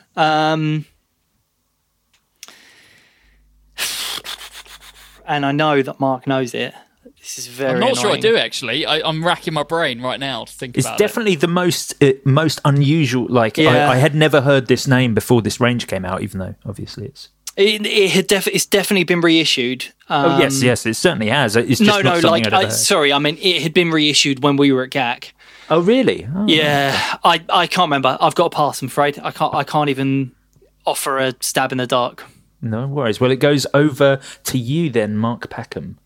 And I know that Mark knows it. This is very. I'm not annoying. sure I do actually. I'm racking my brain right now to think about it. It's definitely the most unusual. Like Yeah. I had never heard this name before this range came out, even though obviously it's. It's definitely been reissued. Oh yes, it certainly has. It's just not something I'd ever heard. Sorry, I mean it had been reissued when we were at GAC. Oh really? Oh, yeah, okay. I can't remember. I've got a pass. I'm afraid I can't even offer a stab in the dark. No worries. Well, it goes over to you then, Mark Packham.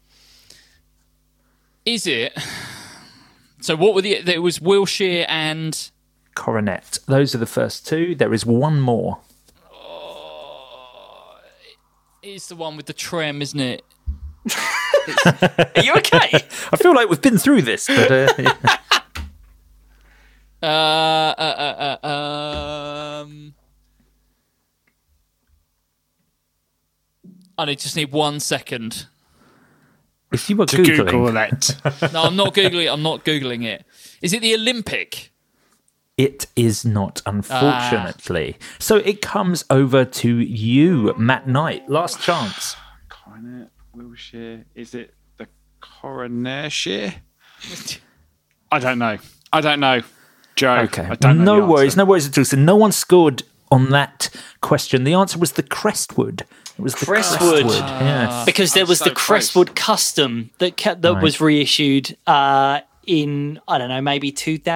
Is it? So what were there was Wilshire and Coronet. Those are the first two. There is one more. It's the one with the trem, isn't it? Are you okay? I feel like we've been through this, but I just need 1 second. If you were to Google it. No, I'm not Googling it. Is it the Olympic? It is not, unfortunately. So it comes over to you, Matt Knight. Last chance. Coronet, Wilshire. Is it the Coronershire? I don't know, Joe. Okay. I don't know. No worries at all. So no one scored on that question. The answer was the Crestwood. It was the Crestwood. Yes. Because there was the Crestwood Custom that was reissued in, I don't know, maybe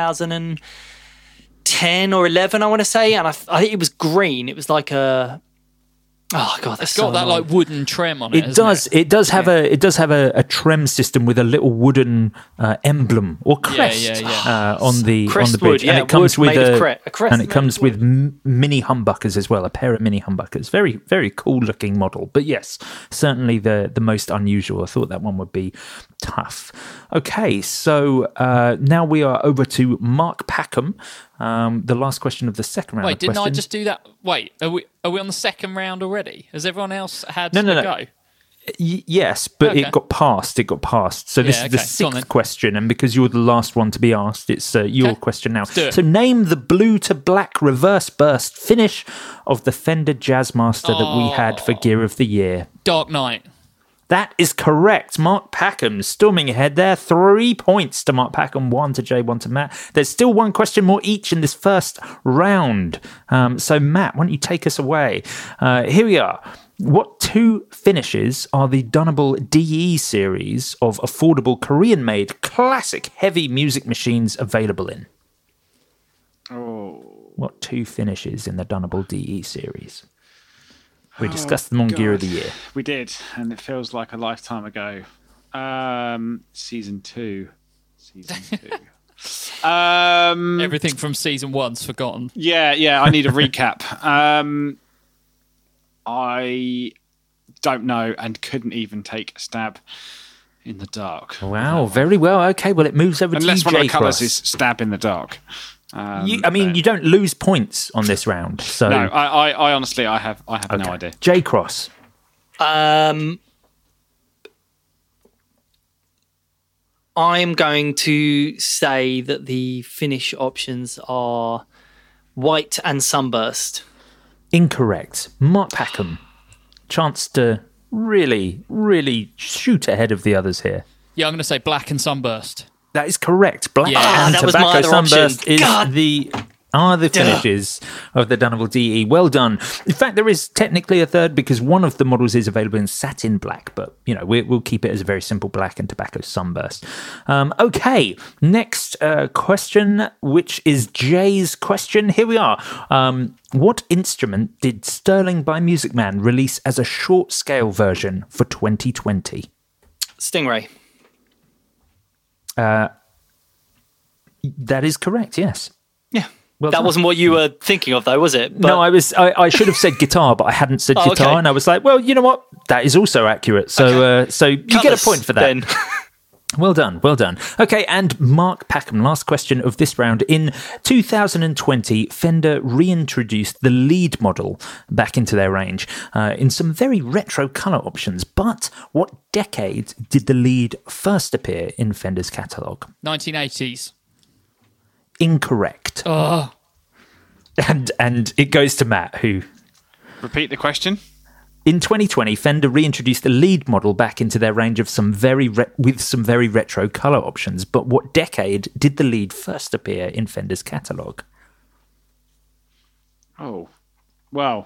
2010 or 11, I want to say. And I think it was green. It was like a... Oh god, it's got that like wooden trem on it. It does. It does have a trem system with a little wooden emblem or crest on the bridge, and it comes with a crest, and it comes with mini humbuckers as well, a pair of mini humbuckers. Very very cool looking model. But yes, certainly the most unusual. I thought that one would be tough. Okay, so now we are over to Mark Packham. The last question of the second round. Wait, didn't I just do that? Wait, are we on the second round already? Has everyone else had no. go? Yes, but it got passed. So this is the sixth question, and because you're the last one to be asked, it's your question now. So name the blue to black reverse burst finish of the Fender Jazzmaster that we had for Gear of the Year. Dark Knight. That is correct. Mark Packham storming ahead there. 3 points to Mark Packham, 1 to Jay, 1 to Matt. There's still one question more each in this first round. So Matt, why don't you take us away? Here we are. What two finishes are the Dunable DE series of affordable Korean-made classic heavy music machines available in? What two finishes in the Dunable DE series? We discussed them on Gear of the Year. We did, and it feels like a lifetime ago. Season 2. Everything from season 1's forgotten. Yeah, I need a recap. I don't know and couldn't even take a stab in the dark. Wow, very well. Okay, well, it moves over to you, Unless one of the J-Cross. colours is stab in the dark. You don't lose points on this round. So no, I honestly, I have no idea. J-Cross. I'm going to say that the finish options are white and sunburst. Incorrect. Mark Packham. Chance to really, really shoot ahead of the others here. Yeah, I'm going to say black and sunburst. That is correct. Black and that was my tobacco other sunburst option. is God. the finishes of the Dunable DE. Well done. In fact, there is technically a third because one of the models is available in satin black, but we'll keep it as a very simple black and tobacco sunburst. Okay, next question, which is Jay's question. Here we are. What instrument did Sterling by Music Man release as a short scale version for 2020? Stingray. That is correct, yes. Yeah. That wasn't what you were thinking of, though, was it? No, I should have said guitar, but I hadn't said guitar, okay. and I was like, well, you know what? That is also accurate. So, so you get a point for that. Then. Well done. Okay, and Mark Packham, last question of this round. In 2020, Fender reintroduced the lead model back into their range in some very retro colour options. But what decade did the lead first appear in Fender's catalogue? 1980s. Incorrect. Oh. And it goes to Matt, who... Repeat the question. In 2020, Fender reintroduced the lead model back into their range of with some very retro colour options. But what decade did the lead first appear in Fender's catalogue? Oh, well,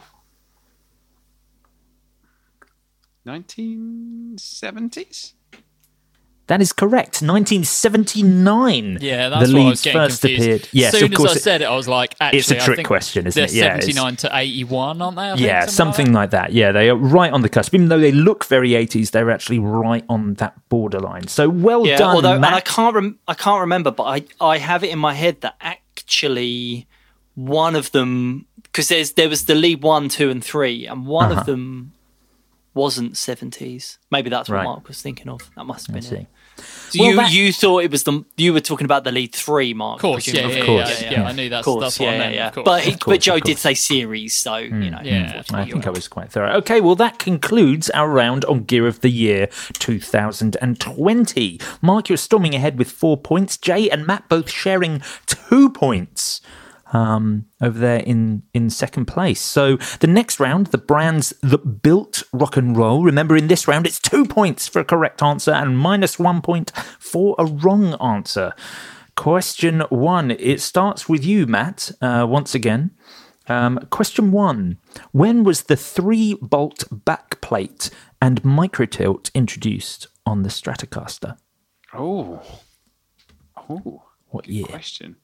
1970s? That is correct. 1979. Yeah, that's the what I lead was getting first confused. appeared. Yes, as soon of course. as I said it, I was like, actually, it's a trick question, isn't it? They're 79 to 81, aren't they? Yeah, something like that. Yeah, they are right on the cusp. Even though they look very 80s, they're actually right on that borderline. So well done, although, Matt. And I can't remember, but I have it in my head that actually one of them, because there was the lead 1, 2, and 3, and one of them wasn't 70s. Maybe that's what Mark was thinking of. That must have been it. So you thought it was you were talking about the lead 3, Mark? Of course, yeah, I knew that's what I meant. But Joe did say series, so you know. Yeah, I think I was quite thorough. Okay, well that concludes our round on Gear of the Year 2020. Mark, you're storming ahead with 4 points. Jay and Matt both sharing 2 points. Over there in second place. So the next round, the brands that built rock and roll. Remember, in this round, it's 2 points for a correct answer and -1 point for a wrong answer. Question 1. It starts with you, Matt, once again. Question 1. When was the 3-bolt backplate and microtilt introduced on the Stratocaster? Oh. What year? Question.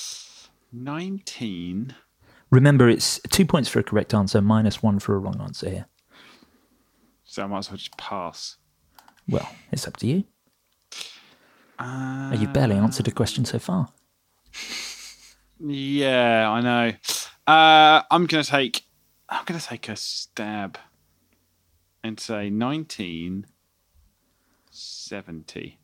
19. Remember, it's 2 points for a correct answer, -1 for a wrong answer here. So I might as well just pass. Well, it's up to you. You've barely answered a question so far. Yeah, I know. I'm gonna take a stab and say 1970.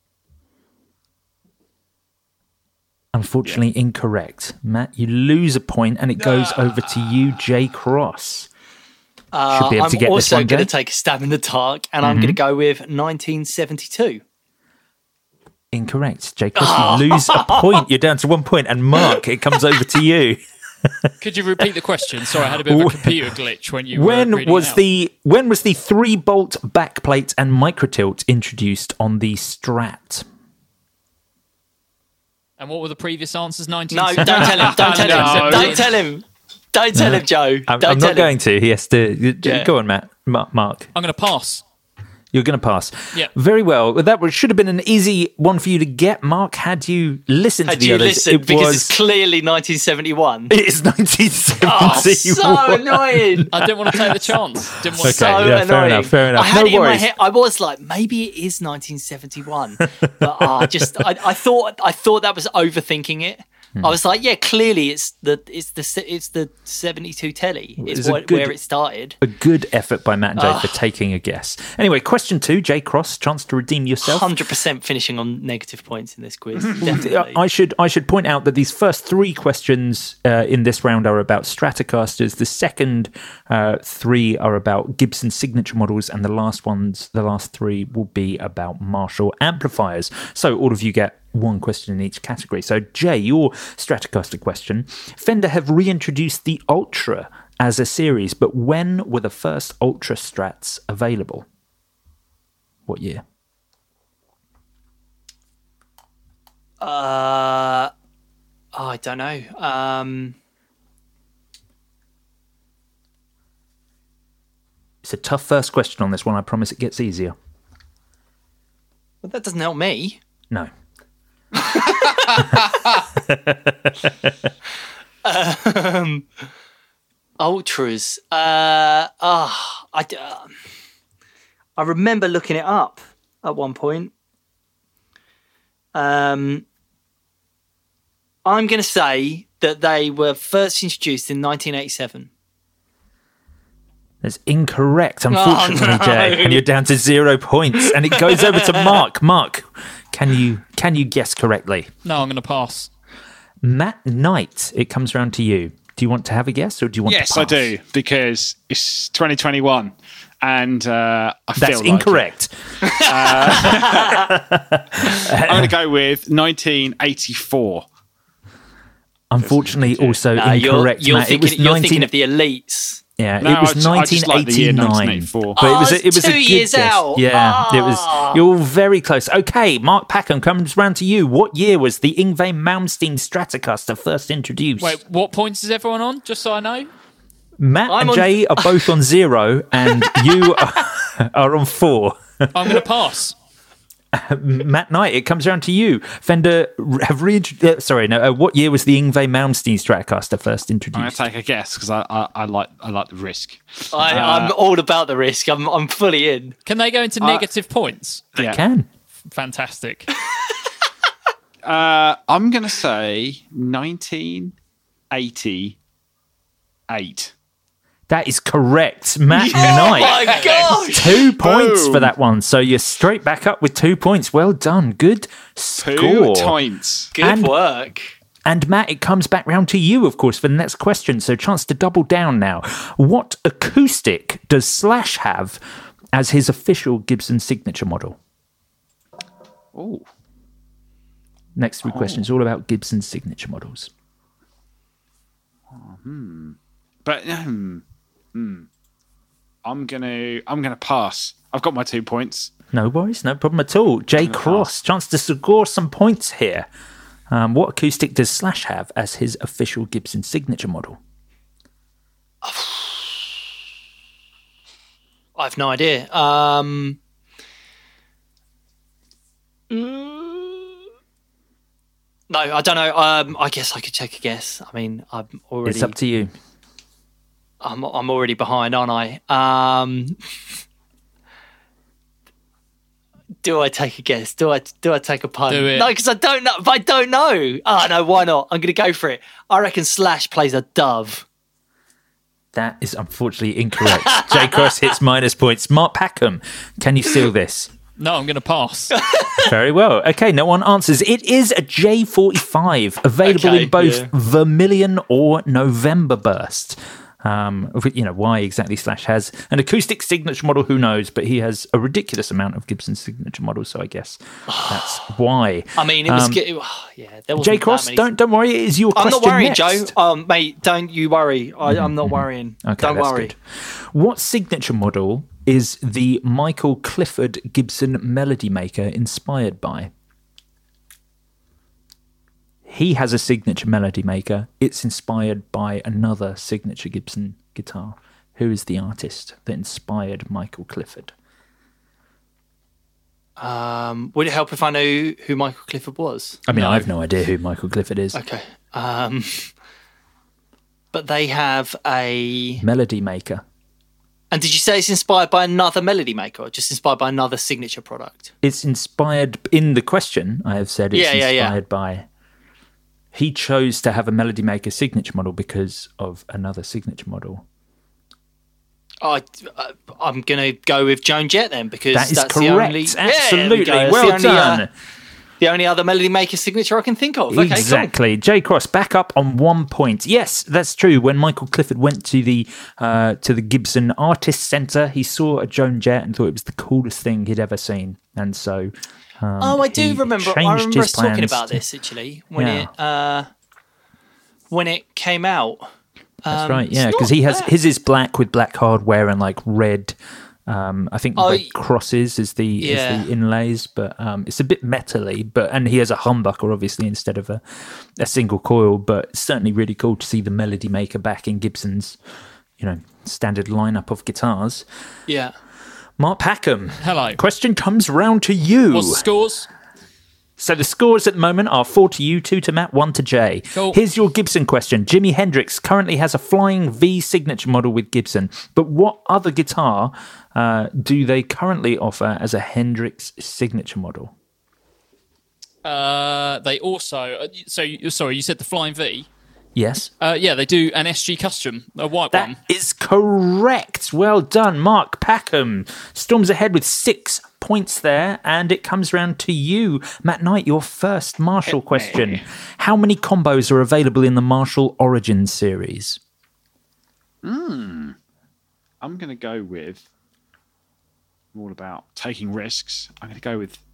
Unfortunately, incorrect. Matt, you lose a point, and it goes over to you, Jay Cross. Should be able to get this one, I'm also going to take a stab in the dark, and I'm going to go with 1972. Incorrect. Jay Cross, you lose a point. You're down to 1 point. And Mark, it comes over to you. Could you repeat the question? Sorry, I had a bit of a computer glitch when you were reading was the 3-bolt backplate and microtilt introduced on the Strat? And what were the previous answers? No, don't tell him. Don't tell him. Don't tell him, Joe. I'm not going to. He has to. Go on, Matt. Mark. I'm going to pass. You're going to pass. Yeah. Very well. That should have been an easy one for you to get, Mark, had you listened to the others. Because it's clearly 1971. It is 1971. Oh, so annoying. I didn't want to take the chance. Annoying. Fair enough. I had it in my head. I was like, maybe it is 1971. But I thought that was overthinking it. I was like, yeah, clearly it's the 72 telly is where it started. A good effort by Matt and Jay for taking a guess. Anyway, question 2, Jay Cross, chance to redeem yourself. 100% finishing on negative points in this quiz. Definitely. I should point out that these first 3 questions in this round are about Stratocasters. The second 3 are about Gibson signature models, and the last 3 will be about Marshall amplifiers. So all of you get 1 question in each category. So, Jay, your Stratocaster question. Fender have reintroduced the Ultra as a series, but when were the first Ultra Strats available? What year? I don't know. It's a tough first question on this one. I promise it gets easier. Well, that doesn't help me. No. Ultras. I remember looking it up at one point. I'm going to say that that they were first introduced in 1987. That's incorrect, unfortunately, Jay. And you're down to 0 points. And it goes over to Mark. Mark, can you guess correctly? No, I'm going to pass. Matt Knight, it comes round to you. Do you want to have a guess or do you want to pass? Yes, I do, because it's 2021 and I feel That's incorrect. I'm going to go with 1984. Unfortunately, also incorrect, Matt. You're thinking of the Elites. Yeah, it was 1989, but it was 2 a good years guess. out. Yeah, it was. You're very close. Okay, Mark Packham comes round to you. What year was the Yngwie Malmsteen Stratocaster first introduced? Wait, what points is everyone on? Just so I know. Matt and Jay are both on 0, and you are on 4. I'm going to pass. Matt Knight, it comes round to you. Fender have reintroduced. What year was the Yngwie Malmsteen Stratocaster first introduced? I'm going to take a guess because I like the risk. I'm all about the risk. I'm fully in. Can they go into negative points? They can. Fantastic. I'm going to say 1988. That is correct, Matt Knight. Oh my gosh! 2 points for that one. So you're straight back up with 2 points. Well done. Good score. 2 points. Good work. And Matt, it comes back round to you, of course, for the next question. So chance to double down now. What acoustic does Slash have as his official Gibson signature model? Oh. Next 3 questions, all about Gibson signature models. But I'm gonna pass. I've got my 2 points. No worries, no problem at all. Jay Cross, chance to score some points here. What acoustic does Slash have as his official Gibson signature model? I have no idea. No, I don't know. I guess I could take a guess. I mean, I'm already. It's up to you. I'm already behind, aren't I? Do I take a guess? Do I take a punt? Do it. No, because I don't know. But I don't know. Oh no, why not? I'm going to go for it. I reckon Slash plays a dove. That is unfortunately incorrect. Jay Cross hits minus points. Mark Packham, can you steal this? No, I'm going to pass. Very well. Okay, no one answers. It is a J45, available in both Vermilion or November Burst. Why exactly Slash has an acoustic signature model, who knows? But he has a ridiculous amount of Gibson signature models, so I guess that's why. I mean, it was there Jay Cross, don't worry. It is your question. I'm not worrying, next. Joe. Mate, don't you worry. I'm not worrying. Okay, don't that's worry. Good. What signature model is the Michael Clifford Gibson Melody Maker inspired by? He has a signature Melody Maker. It's inspired by another signature Gibson guitar. Who is the artist that inspired Michael Clifford? Would it help if I knew who Michael Clifford was? I mean, I have no idea who Michael Clifford is. Okay. But they have a Melody Maker. And did you say it's inspired by another Melody Maker or just inspired by another signature product? It's inspired, in the question I have said, it's inspired by... He chose to have a Melody Maker signature model because of another signature model. I'm going to go with Joan Jett then, because that's that's correct. The only, absolutely. Well done. The only other Melody Maker signature I can think of. Okay, exactly. Cool. Jay Cross back up on 1 point. Yes, that's true. When Michael Clifford went to the Gibson Artist Centre, he saw a Joan Jett and thought it was the coolest thing he'd ever seen, and so. I do remember. I remember us talking about this actually when it came out. That's right. Yeah, because his is black with black hardware and like red. I think red crosses is the inlays, but it's a bit metally. And he has a humbucker obviously instead of a single coil. But it's certainly really cool to see the Melody Maker back in Gibson's, standard lineup of guitars. Yeah. Mark Packham. Hello. Question comes round to you. What's the scores? So the scores at the moment are 4 to you, 2 to Matt, 1 to Jay. Cool. Here's your Gibson question. Jimi Hendrix currently has a Flying V signature model with Gibson, but what other guitar do they currently offer as a Hendrix signature model? They also... sorry, you said the Flying V? Yes. Yeah, they do an SG Custom, a white one. That is correct. Well done, Mark Packham. Storms ahead with 6 points there, and it comes round to you, Matt Knight, your first Marshall question. How many combos are available in the Marshall Origins series? I'm going to go with... I'm all about taking risks. I'm going to go with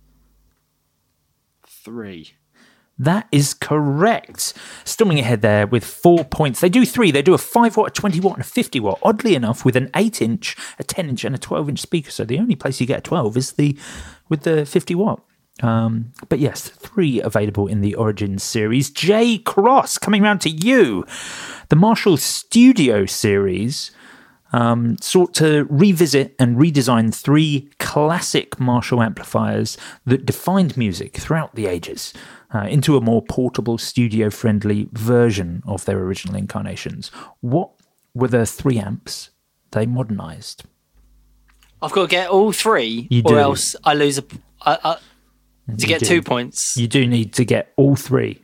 3. That is correct. Storming ahead there with 4 points. They do 3. They do a 5 watt, a 20 watt, and a 50 watt. Oddly enough, with an 8-inch, a 10-inch, and a 12-inch speaker. So the only place you get a 12 is with the 50 watt. But yes, 3 available in the Origins series. Jay Cross, coming round to you. The Marshall Studio series sought to revisit and redesign 3 classic Marshall amplifiers that defined music throughout the ages into a more portable, studio-friendly version of their original incarnations. What were the 3 amps they modernised? I've got to get all 3, or else I lose to get 2 points. You do need to get all 3.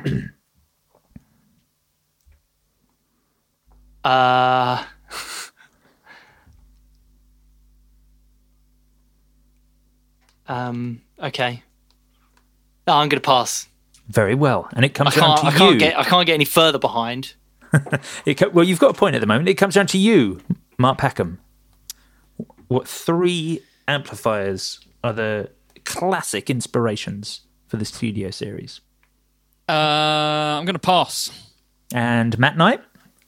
Okay. No, I'm going to pass. Very well. And it comes down to you. I can't get any further behind. Well, you've got a point at the moment. It comes down to you, Mark Packham. What 3 amplifiers are the classic inspirations for the Studio series? I'm going to pass. And Matt Knight?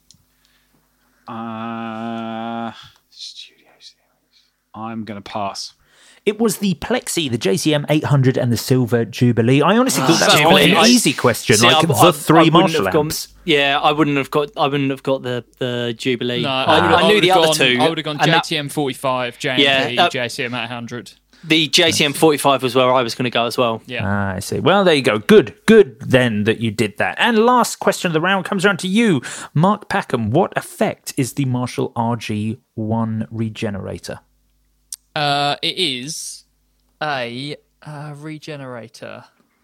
Studio series. I'm going to pass. It was the Plexi, the JCM 800, and the Silver Jubilee. I honestly thought that was quite an easy question, the 3 Marshall amps. I wouldn't have got the Jubilee. No, I knew the other 2. I would have gone JTM 45, JMP, JCM 800. The JTM 45 was where I was going to go as well. Yeah. I see. Well, there you go. Good then that you did that. And last question of the round comes around to you, Mark Packham. What effect is the Marshall RG1 Regenerator? It is a regenerator.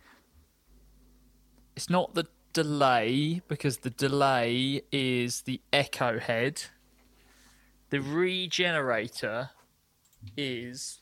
It's not the delay, because the delay is the echo head. The regenerator is...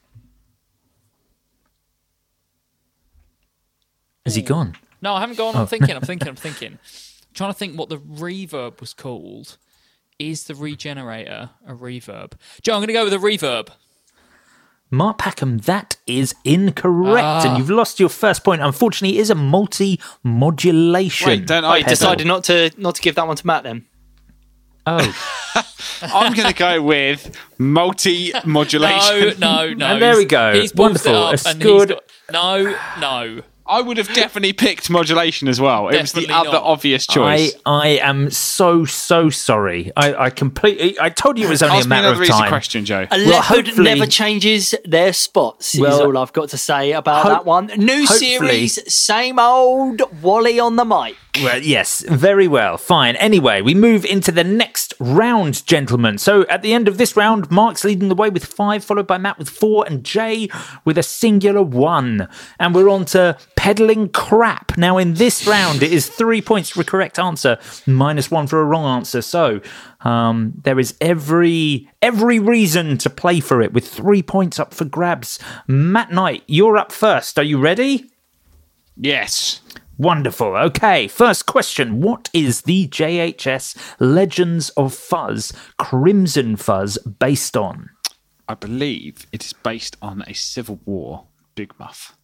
Has he gone? No, I haven't gone. I'm thinking. Trying to think what the reverb was called. Is the regenerator a reverb? Joe, I'm going to go with a reverb. Mark Packham, that is incorrect, and you've lost your first point. Unfortunately, it is a multi-modulation. Wait, decided not to give that one to Matt then. Oh. I'm going to go with multi-modulation. No. And there we go. He's wonderful. It up and no. I would have definitely picked modulation as well. It was the other obvious choice. I am so sorry. I completely. I told you it was only a matter of time. Easy question, Joe. A leopard never changes their spots. Is all I've got to say about that one. New series, same old Wally on the mic. Well, yes, very well. Fine. Anyway, we move into the next round, gentlemen. So at the end of this round, Mark's leading the way with 5, followed by Matt with 4, and Jay with a singular 1. And we're on to peddling crap. Now, in this round, it is 3 points for a correct answer, -1 for a wrong answer. So there is every reason to play for it with 3 points up for grabs. Matt Knight, you're up first. Are you ready? Yes. Wonderful. Okay, first question. What is the JHS Legends of Fuzz Crimson Fuzz based on? I believe it is based on a Civil War Big Muff.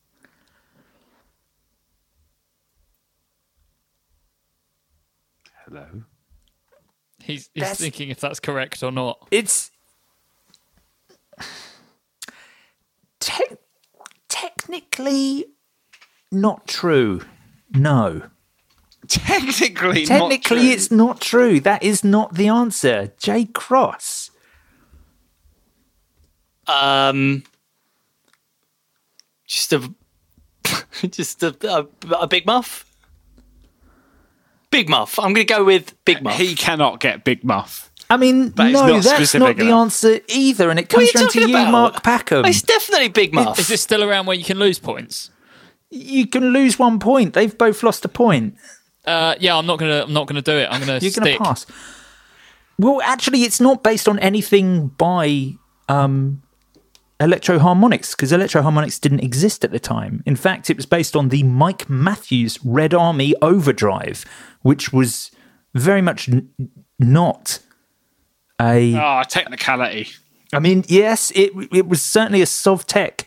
Hello? He's thinking if that's correct or not. It's... Technically not true. No. Technically it's not true. That is not the answer. Jay Cross. Just a Big Muff. Big Muff. I'm going to go with Big Muff. He cannot get Big Muff. I mean, that's not the answer either, and it comes down to you, Mark Packham. It's definitely Big Muff. Is this still around where you can lose points? You can lose 1 point. They've both lost a point. I'm not gonna do it. I'm gonna. You're gonna pass. Well, actually, it's not based on anything by Electro Harmonix, because Electro Harmonix didn't exist at the time. In fact, it was based on the Mike Matthews Red Army Overdrive, which was very much not a technicality. I mean, yes, it was certainly a Sovtech,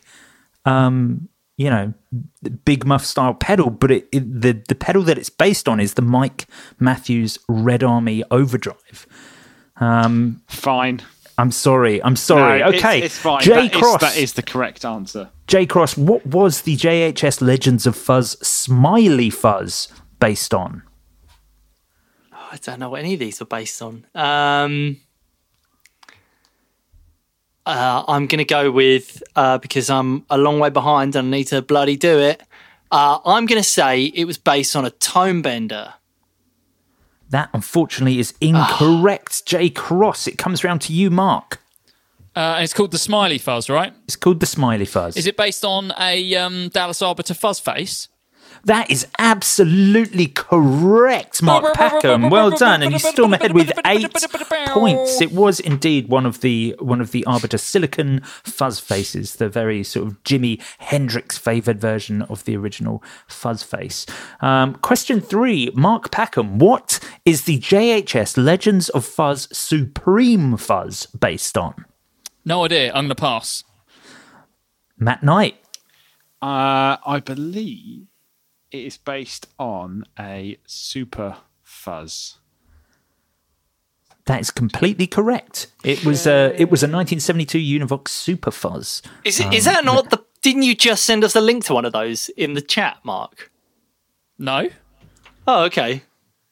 big muff style pedal, but the pedal that it's based on is the Mike Matthews Red Army Overdrive. Fine. I'm sorry. No, okay, it's fine. That is the correct answer. J Cross, what was the JHS Legends of Fuzz Smiley Fuzz based on? I don't know what any of these are based on. I'm going to go with, because I'm a long way behind and I need to bloody do it, I'm going to say it was based on a Tone Bender. That, unfortunately, is incorrect, J Cross. It comes round to you, Mark. And it's called the Smiley Fuzz, right? It's called the Smiley Fuzz. Is it based on a Dallas Arbiter Fuzz face? That is absolutely correct, Mark Packham. Well done, and you storm ahead with 8 points. It was indeed one of the Arbiter Silicon fuzz faces, the very sort of Jimi Hendrix favoured version of the original fuzz face. Question 3, Mark Packham. What is the JHS Legends of Fuzz Supreme Fuzz based on? No idea. I'm going to pass. Matt Knight. I believe it is based on a Super Fuzz. That is completely correct. It was a 1972 Univox Super Fuzz. Is that not the? Didn't you just send us a link to one of those in the chat, Mark? No. Oh, okay.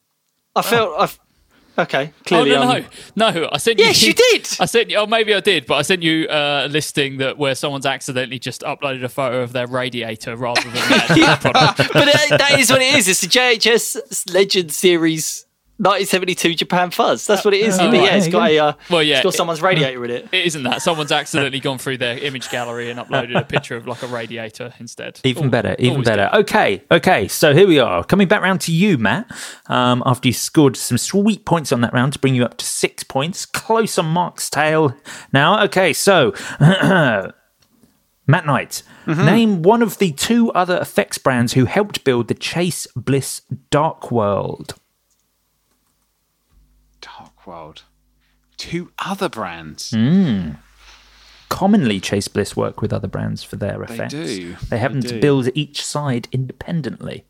Okay, clearly. No. I sent you. Yes, you did. I sent you. Oh, maybe I did, but I sent you a listing where someone's accidentally just uploaded a photo of their radiator rather than the product. But that is what it is. It's the JHS Legend Series 1972 Japan Fuzz. That's what it is. It's got someone's radiator in it. It isn't that. Someone's accidentally gone through their image gallery and uploaded a picture of like a radiator instead. Even better. Okay, so here we are. Coming back round to you, Matt, after you scored some sweet points on that round to bring you up to 6 points. Close on Mark's tail now. Okay, so Matt Knight, name one of the 2 other effects brands who helped build the Chase Bliss Dark World. World. 2 other brands. Commonly, Chase Bliss work with other brands for their effects. They do. They happen to build each side independently.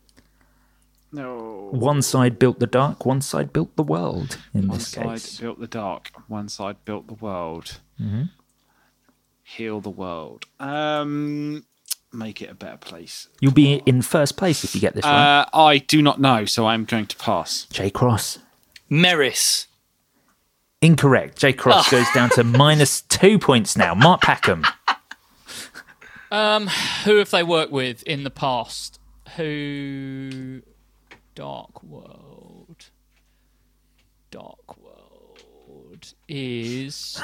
No. One side built the dark, one side built the world. One side built the dark, one side built the world. Heal the world. Make it a better place. You'll be in first place if you get this right. I do not know, so I'm going to pass. J Cross. Meris. Incorrect. J Cross goes down to -2 points now. Mark Packham. Who have they worked with in the past? Who? Dark World is.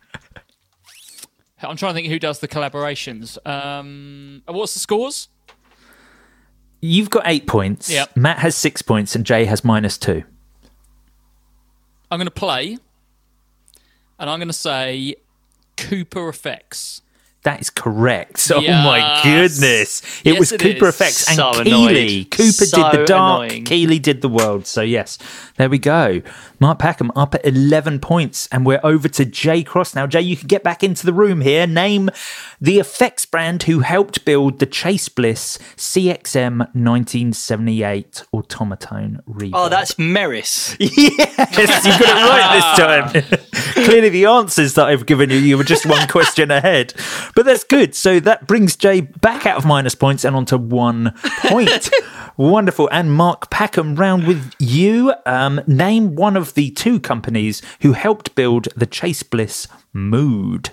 I'm trying to think who does the collaborations. What's the scores? You've got 8 points. Yep. Matt has 6 points, and Jay has -2. I'm going to play, and I'm going to say Cooper Effects. That is correct. Oh my goodness. It was Cooper Effects and so Keeley. Annoyed. Cooper did the dark, annoying. Keeley did the world. So yes, there we go. Mark Packham up at 11 points, and we're over to Jay Cross. Now, Jay, you can get back into the room here. Name the effects brand who helped build the Chase Bliss CXM 1978 Automatone Reverb. Oh, that's Meris. Yes, you got it right this time. Clearly the answers that I've given you were just one question ahead. But that's good. So that brings Jay back out of minus points and onto 1 point. Wonderful. And Mark Packham, round with you. Name one of the 2 companies who helped build the Chase Bliss Mood.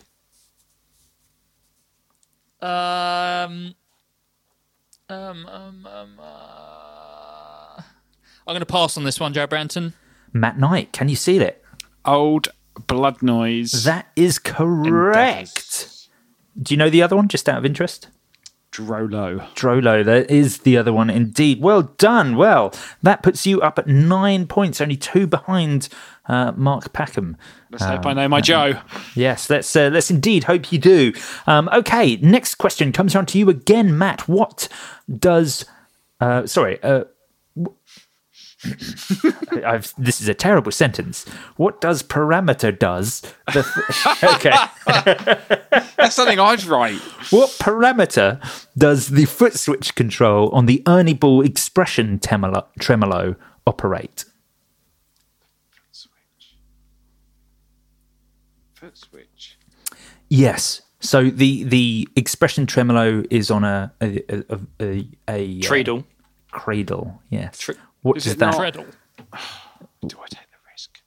I'm going to pass on this one, Joe Branton. Matt Knight, can you see it? Old Blood Noise. That is correct. Do you know the other one, just out of interest? Drolo, that is the other one indeed. Well done. Well, that puts you up at 9 points, only 2 behind Mark Packham. Let's hope I know my Joe. Yes, let's indeed hope you do. Okay, next question comes around to you again, Matt. What does... this is a terrible sentence. What does parameter does? Okay. That's something I'd write. What parameter does the foot switch control on the Ernie Ball expression tremolo operate? Foot switch. Yes. So the expression tremolo is on a treadle. Cradle. Yes. What is that? Treadle. Do I take the risk?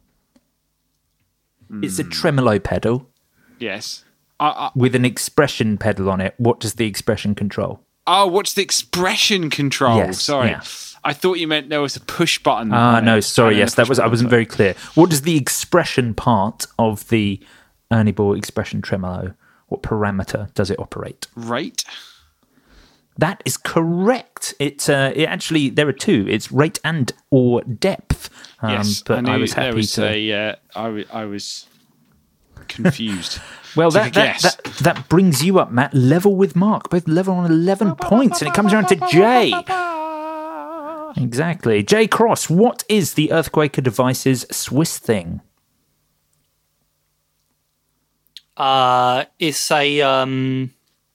It's a tremolo pedal. Yes. With an expression pedal on it. What does the expression control? Oh, what's the expression control? Yes, Sorry. yeah. I thought you meant there was a push button. No, sorry. Yes, I wasn't very clear. What does the expression part of the Ernie Ball expression tremolo, what parameter does it operate? Rate? That is correct. It actually, there are two. It's rate and or depth. Yes, but I was happy I was confused. Well, that brings you up, Matt, level with Mark, both level on 11 points, and it comes around to Jay. Exactly. Jay Cross, what is the Earthquaker Devices Swiss thing? It's a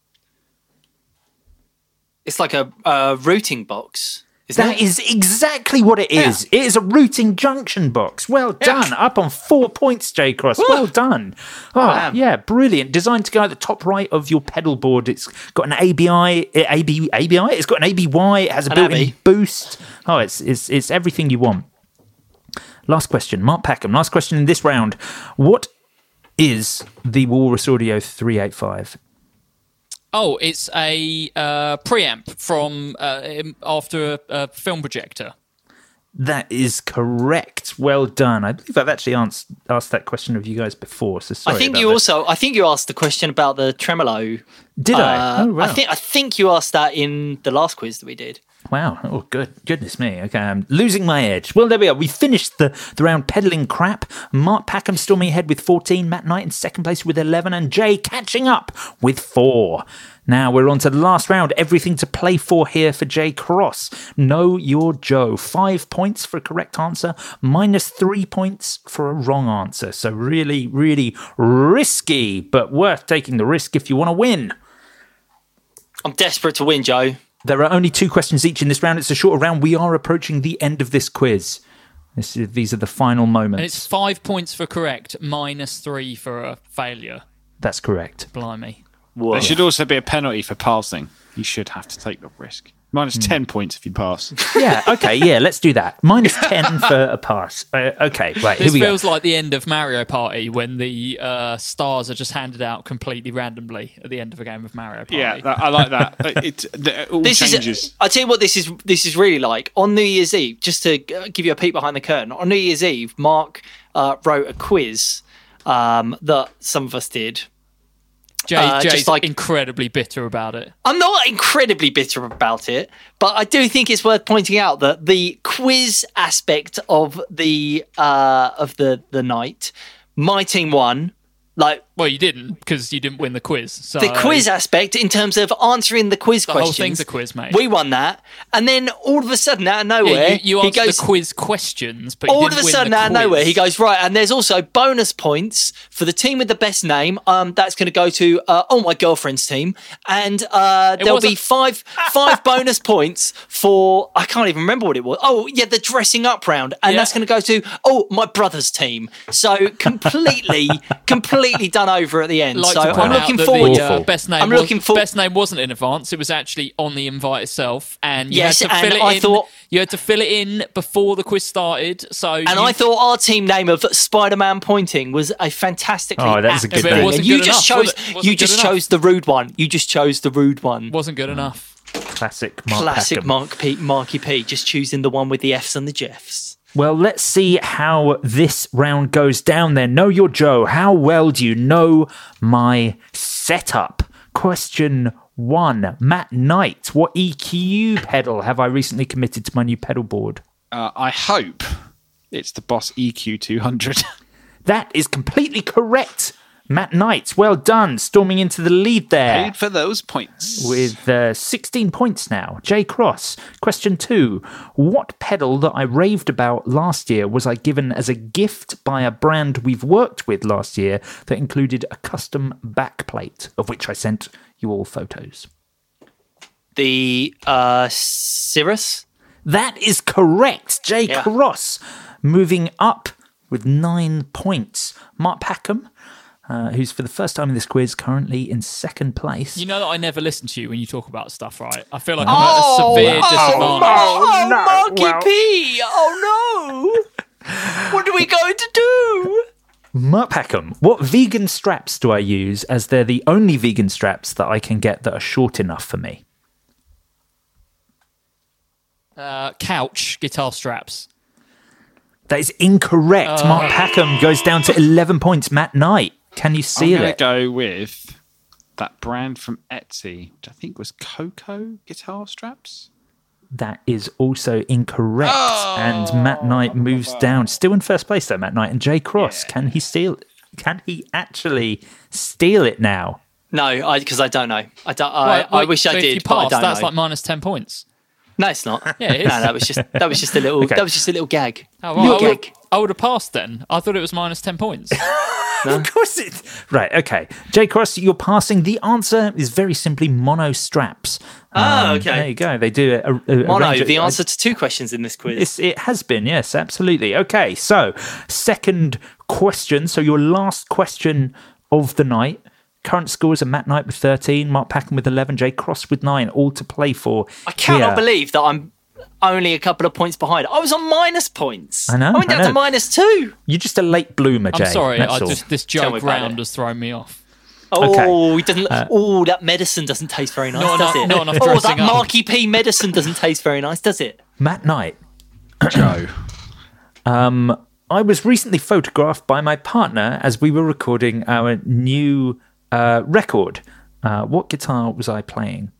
it's like a routing box. That is exactly what it is. Yeah. It is a routing junction box. Well done. Up on 4 points, Jay Cross. Woo. Well done. Oh, yeah, brilliant. Designed to go at the top right of your pedal board. It's got an ABI. It's got an ABY. It has a built-in boost. Oh, it's everything you want. Last question, Mark Packham. Last question in this round. What is the Walrus Audio 385? Oh, it's a preamp from after a film projector. That is correct. Well done. I believe I've actually asked that question of you guys before. So sorry. I think you asked the question about the tremolo. Did I? Oh, wow. I think you asked that in the last quiz that we did. Wow. Oh, goodness me. Okay, I'm losing my edge. Well, there we are. We finished the round peddling crap. Mark Packham storming ahead with 14. Matt Knight in second place with 11. And Jay catching up with 4. Now we're on to the last round. Everything to play for here for Jay Cross. Know your Joe. 5 points for a correct answer. -3 points for a wrong answer. So really, really risky, but worth taking the risk if you want to win. I'm desperate to win, Joe. There are only 2 questions each in this round. It's a shorter round. We are approaching the end of this quiz. These are the final moments. And it's 5 points for correct, -3 for a failure. That's correct. Blimey. Whoa. There should also be a penalty for passing. You should have to take the risk. -10 points if you pass. Yeah, okay, yeah, let's do that. -10 for a pass. Okay, right, this here we go. feels like the end of Mario Party when the stars are just handed out completely randomly at the end of a game of Mario Party. Yeah, I like that. It all changes. I tell you what, this is really like. On New Year's Eve, just to give you a peek behind the curtain, on New Year's Eve, Mark wrote a quiz that some of us did. Jay's like incredibly bitter about it. I'm not incredibly bitter about it, but I do think it's worth pointing out that the quiz aspect of the night, my team won. Well, you didn't because you didn't win the quiz. So the quiz aspect, in terms of answering the quiz questions, the whole thing's a quiz, mate. We won that, and then all of a sudden, out of nowhere, you answered the quiz questions, but all you of didn't a win sudden, the out of quiz. nowhere, he goes right, and there's also bonus points for the team with the best name. That's going to go to my girlfriend's team, and there'll be five bonus points for I can't even remember what it was. Oh yeah, the dressing up round, and that's going to go to my brother's team. So completely done over at the end. Like so I'm looking forward to best name. Best name wasn't in advance; it was actually on the invite itself, and you had to fill it in. You had to fill it in before the quiz started. I thought our team name of Spider-Man pointing was a fantastically. Oh, that's a good name. And you just chose the rude one. You just chose the rude one. Wasn't good enough. Classic Marky P. Just choosing the one with the F's and the Jeffs. Well, let's see how this round goes down then. Know your Joe. How well do you know my setup? Question 1. Matt Knight, what EQ pedal have I recently committed to my new pedal board? I hope it's the Boss EQ 200. That is completely correct. Matt Knight, well done, storming into the lead there. Paid for those points. With 16 points now. Jay Cross, question 2. What pedal that I raved about last year was I given as a gift by a brand we've worked with last year that included a custom backplate, of which I sent you all photos? The Cirrus? That is correct. Jay Cross, moving up with 9 points. Mark Packham, who's for the first time in this quiz currently in second place. You know that I never listen to you when you talk about stuff, right? I feel like I'm at a severe disadvantage. Marky P! Oh no! What are we going to do? Mark Packham, what vegan straps do I use, as they're the only vegan straps that I can get that are short enough for me? Couch guitar straps. That is incorrect. Mark Packham goes down to 11 points. Matt Knight, can you seal it? I'm going to go with that brand from Etsy, which I think was Coco guitar straps. That is also incorrect. And Matt Knight moves down. Still in first place, though, Matt Knight. And Jay Cross, can he steal it? Can he actually steal it now? No, because I don't know. I wish I did. If you pass, but I don't that's know. like minus 10 points. No, it's not. Yeah, it is. No, that was just a little. Okay. That was just a little gag. Oh, Little right. gag. I would have passed then. I thought it was minus 10 points. Of course it. Right, okay. Jay Cross, you're passing. The answer is very simply mono straps. Okay. There you go. They do a Mono, range of- the answer to 2 questions in this quiz. It has been, yes, absolutely. Okay, so second question. So your last question of the night. Current scores are Matt Knight with 13, Mark Packham with 11, Jay Cross with 9, all to play for. I cannot here. believe that I'm only a couple of points behind. I was on minus points. I know. I went down to minus 2. You're just a late bloomer, Jay. I'm sorry. That's all. This Tell me joke about round it. has thrown me off. Oh, he doesn't. That medicine doesn't taste very nice, does it? Not enough Oh, dressing that up. Marky P medicine doesn't taste very nice, does it? Matt Knight. Joe. I was recently photographed by my partner as we were recording our new record. What guitar was I playing?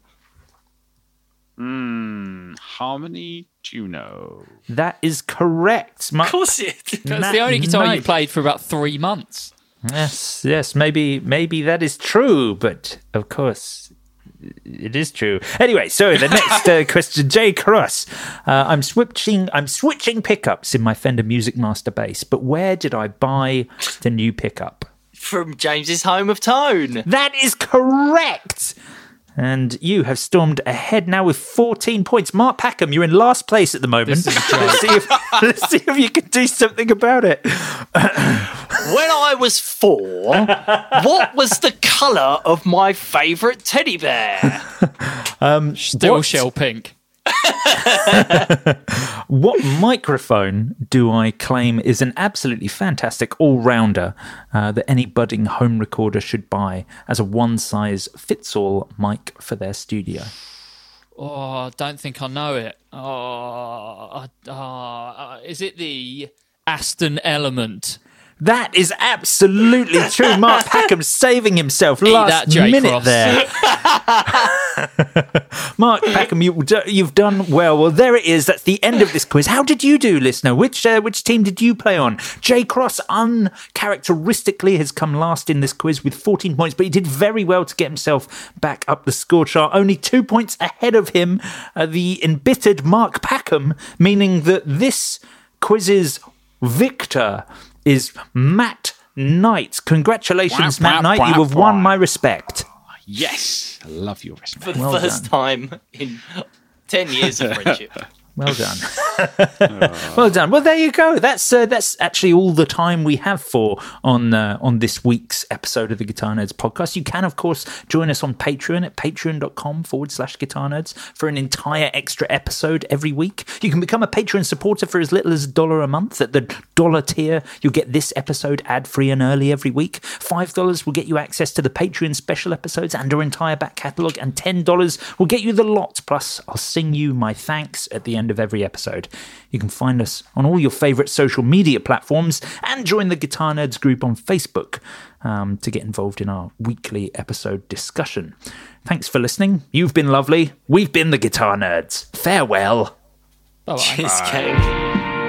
Harmony Juno. That is correct. Of course it. That's the only guitar you played for about 3 months. Yes, maybe that is true, but of course it is true. Anyway, so the next question, Jay Cross. I'm switching pickups in my Fender Music Master bass, but where did I buy the new pickup? From James's Home of Tone. That is correct. And you have stormed ahead now with 14 points. Mark Packham, you're in last place at the moment. Let's see if you can do something about it. When I was 4, what was the colour of my favourite teddy bear? Still shell pink. What microphone do I claim is an absolutely fantastic all-rounder that any budding home recorder should buy as a one-size-fits-all mic for their studio? Oh, I don't think I know it. Is it the Aston Element? That is absolutely true. Mark Packham saving himself last minute Cross. there. Mark Packham, you've done well. Well, there it is. That's the end of this quiz. How did you do, listener? Which team did you play on? Jay Cross, uncharacteristically, has come last in this quiz with 14 points, but he did very well to get himself back up the score chart. Only 2 points ahead of him, the embittered Mark Packham, meaning that this quiz's victor is Matt Knight. Congratulations, Matt Knight. You have won my respect. Yes. I love your respect. For the first time in 10 years of friendship. Well done. Well done. Well, there you go. That's actually all the time we have for on this week's episode of the Guitar Nerds podcast. You can, of course, join us on Patreon at patreon.com/Guitar Nerds for an entire extra episode every week. You can become a Patreon supporter for as little as $1 a month. At the $1 tier, you'll get this episode ad-free and early every week. $5 will get you access to the Patreon special episodes and our entire back catalogue, and $10 will get you the lot. Plus, I'll sing you my thanks at the end end of every episode. You can find us on all your favourite social media platforms and join the Guitar Nerds group on Facebook to get involved in our weekly episode discussion. Thanks for listening. You've been lovely. We've been the Guitar Nerds. Farewell. Bye-bye. Cheesecake.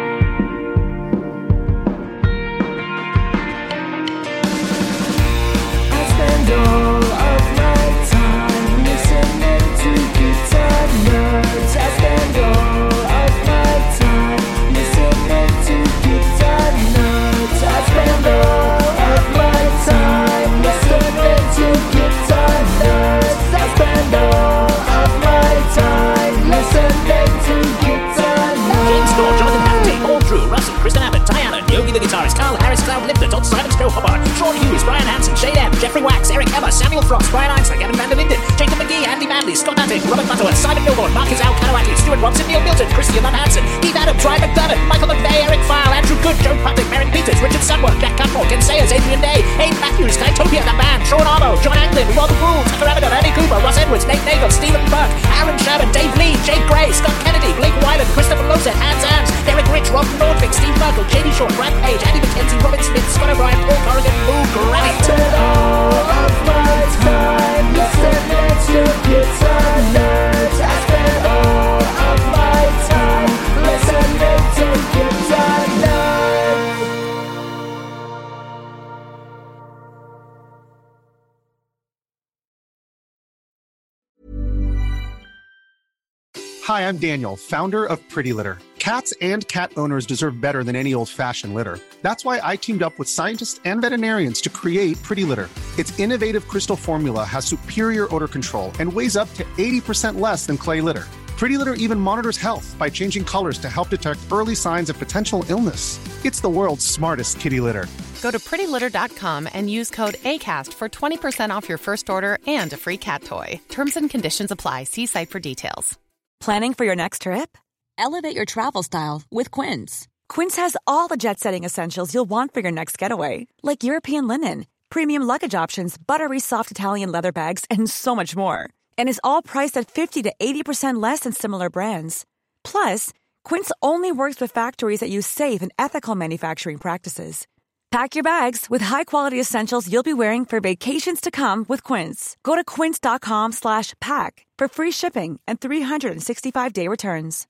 All of my time listening to Guitar Nerds. I spend all of my time listening to Guitar Nerds. I spend all of my time listening to Guitar Nerds. I spend all of my time listening to Guitar Nerds. James Storr, Jonathan Hannity, Paul Drew, Russell, Kristen Abbott, Diana, Yogi the guitarist, Carl Harris, Cloud Lifter, Todd Simons, Joe Hobart, Sean Hughes, Brian Hansen, Shane M, Jeffrey Wax, Eric Emma, Samuel Frost, Brian Einstein, Gavin Van der Linden, Jacob McGee, Andy Manley, Scott Attic, Robert Butterworth, Simon Milborn, Marcus Al Kanawati, Stuart Robson, Neil Milton, Christian Van Hansen, Keith Adams, Ryan McDermott, Michael McVeigh, Eric File, Andrew Good, Joe Putnick, Marion Peters, Richard Sunworth, Jack Cutmore, Ken Sayers, Adrian Day, Abe Matthews, Kytopia, The Band, Sean Armo, John Anglin, Rob Gould, Tucker Abaddon, Andy Cooper, Ross Edwards, Nate Nagel, Stephen Burke, Aaron Sherman, Dave Lee, Jake Gray, Scott Kennedy, Blake Weiland, Christopher Lozet, Hans Ams, Derek Rich, Rob Nordvik, Steve Merkel, JD Shaw, Brad Page, Andy McKenzie, Robin Smith, Scott O'Brien, Paul Corrigan, Lou Granite. All of my time listening to Guitar Nerds. I spend all of my time listening to Guitar Nerds. Hi, I'm Daniel, founder of Pretty Litter. Cats and cat owners deserve better than any old-fashioned litter. That's why I teamed up with scientists and veterinarians to create Pretty Litter. Its innovative crystal formula has superior odor control and weighs up to 80% less than clay litter. Pretty Litter even monitors health by changing colors to help detect early signs of potential illness. It's the world's smartest kitty litter. Go to prettylitter.com and use code ACAST for 20% off your first order and a free cat toy. Terms and conditions apply. See site for details. Planning for your next trip? Elevate your travel style with Quince. Quince has all the jet-setting essentials you'll want for your next getaway, like European linen, premium luggage options, buttery soft Italian leather bags, and so much more. And is all priced at 50 to 80% less than similar brands. Plus, Quince only works with factories that use safe and ethical manufacturing practices. Pack your bags with high-quality essentials you'll be wearing for vacations to come with Quince. Go to quince.com/pack for free shipping and 365-day returns.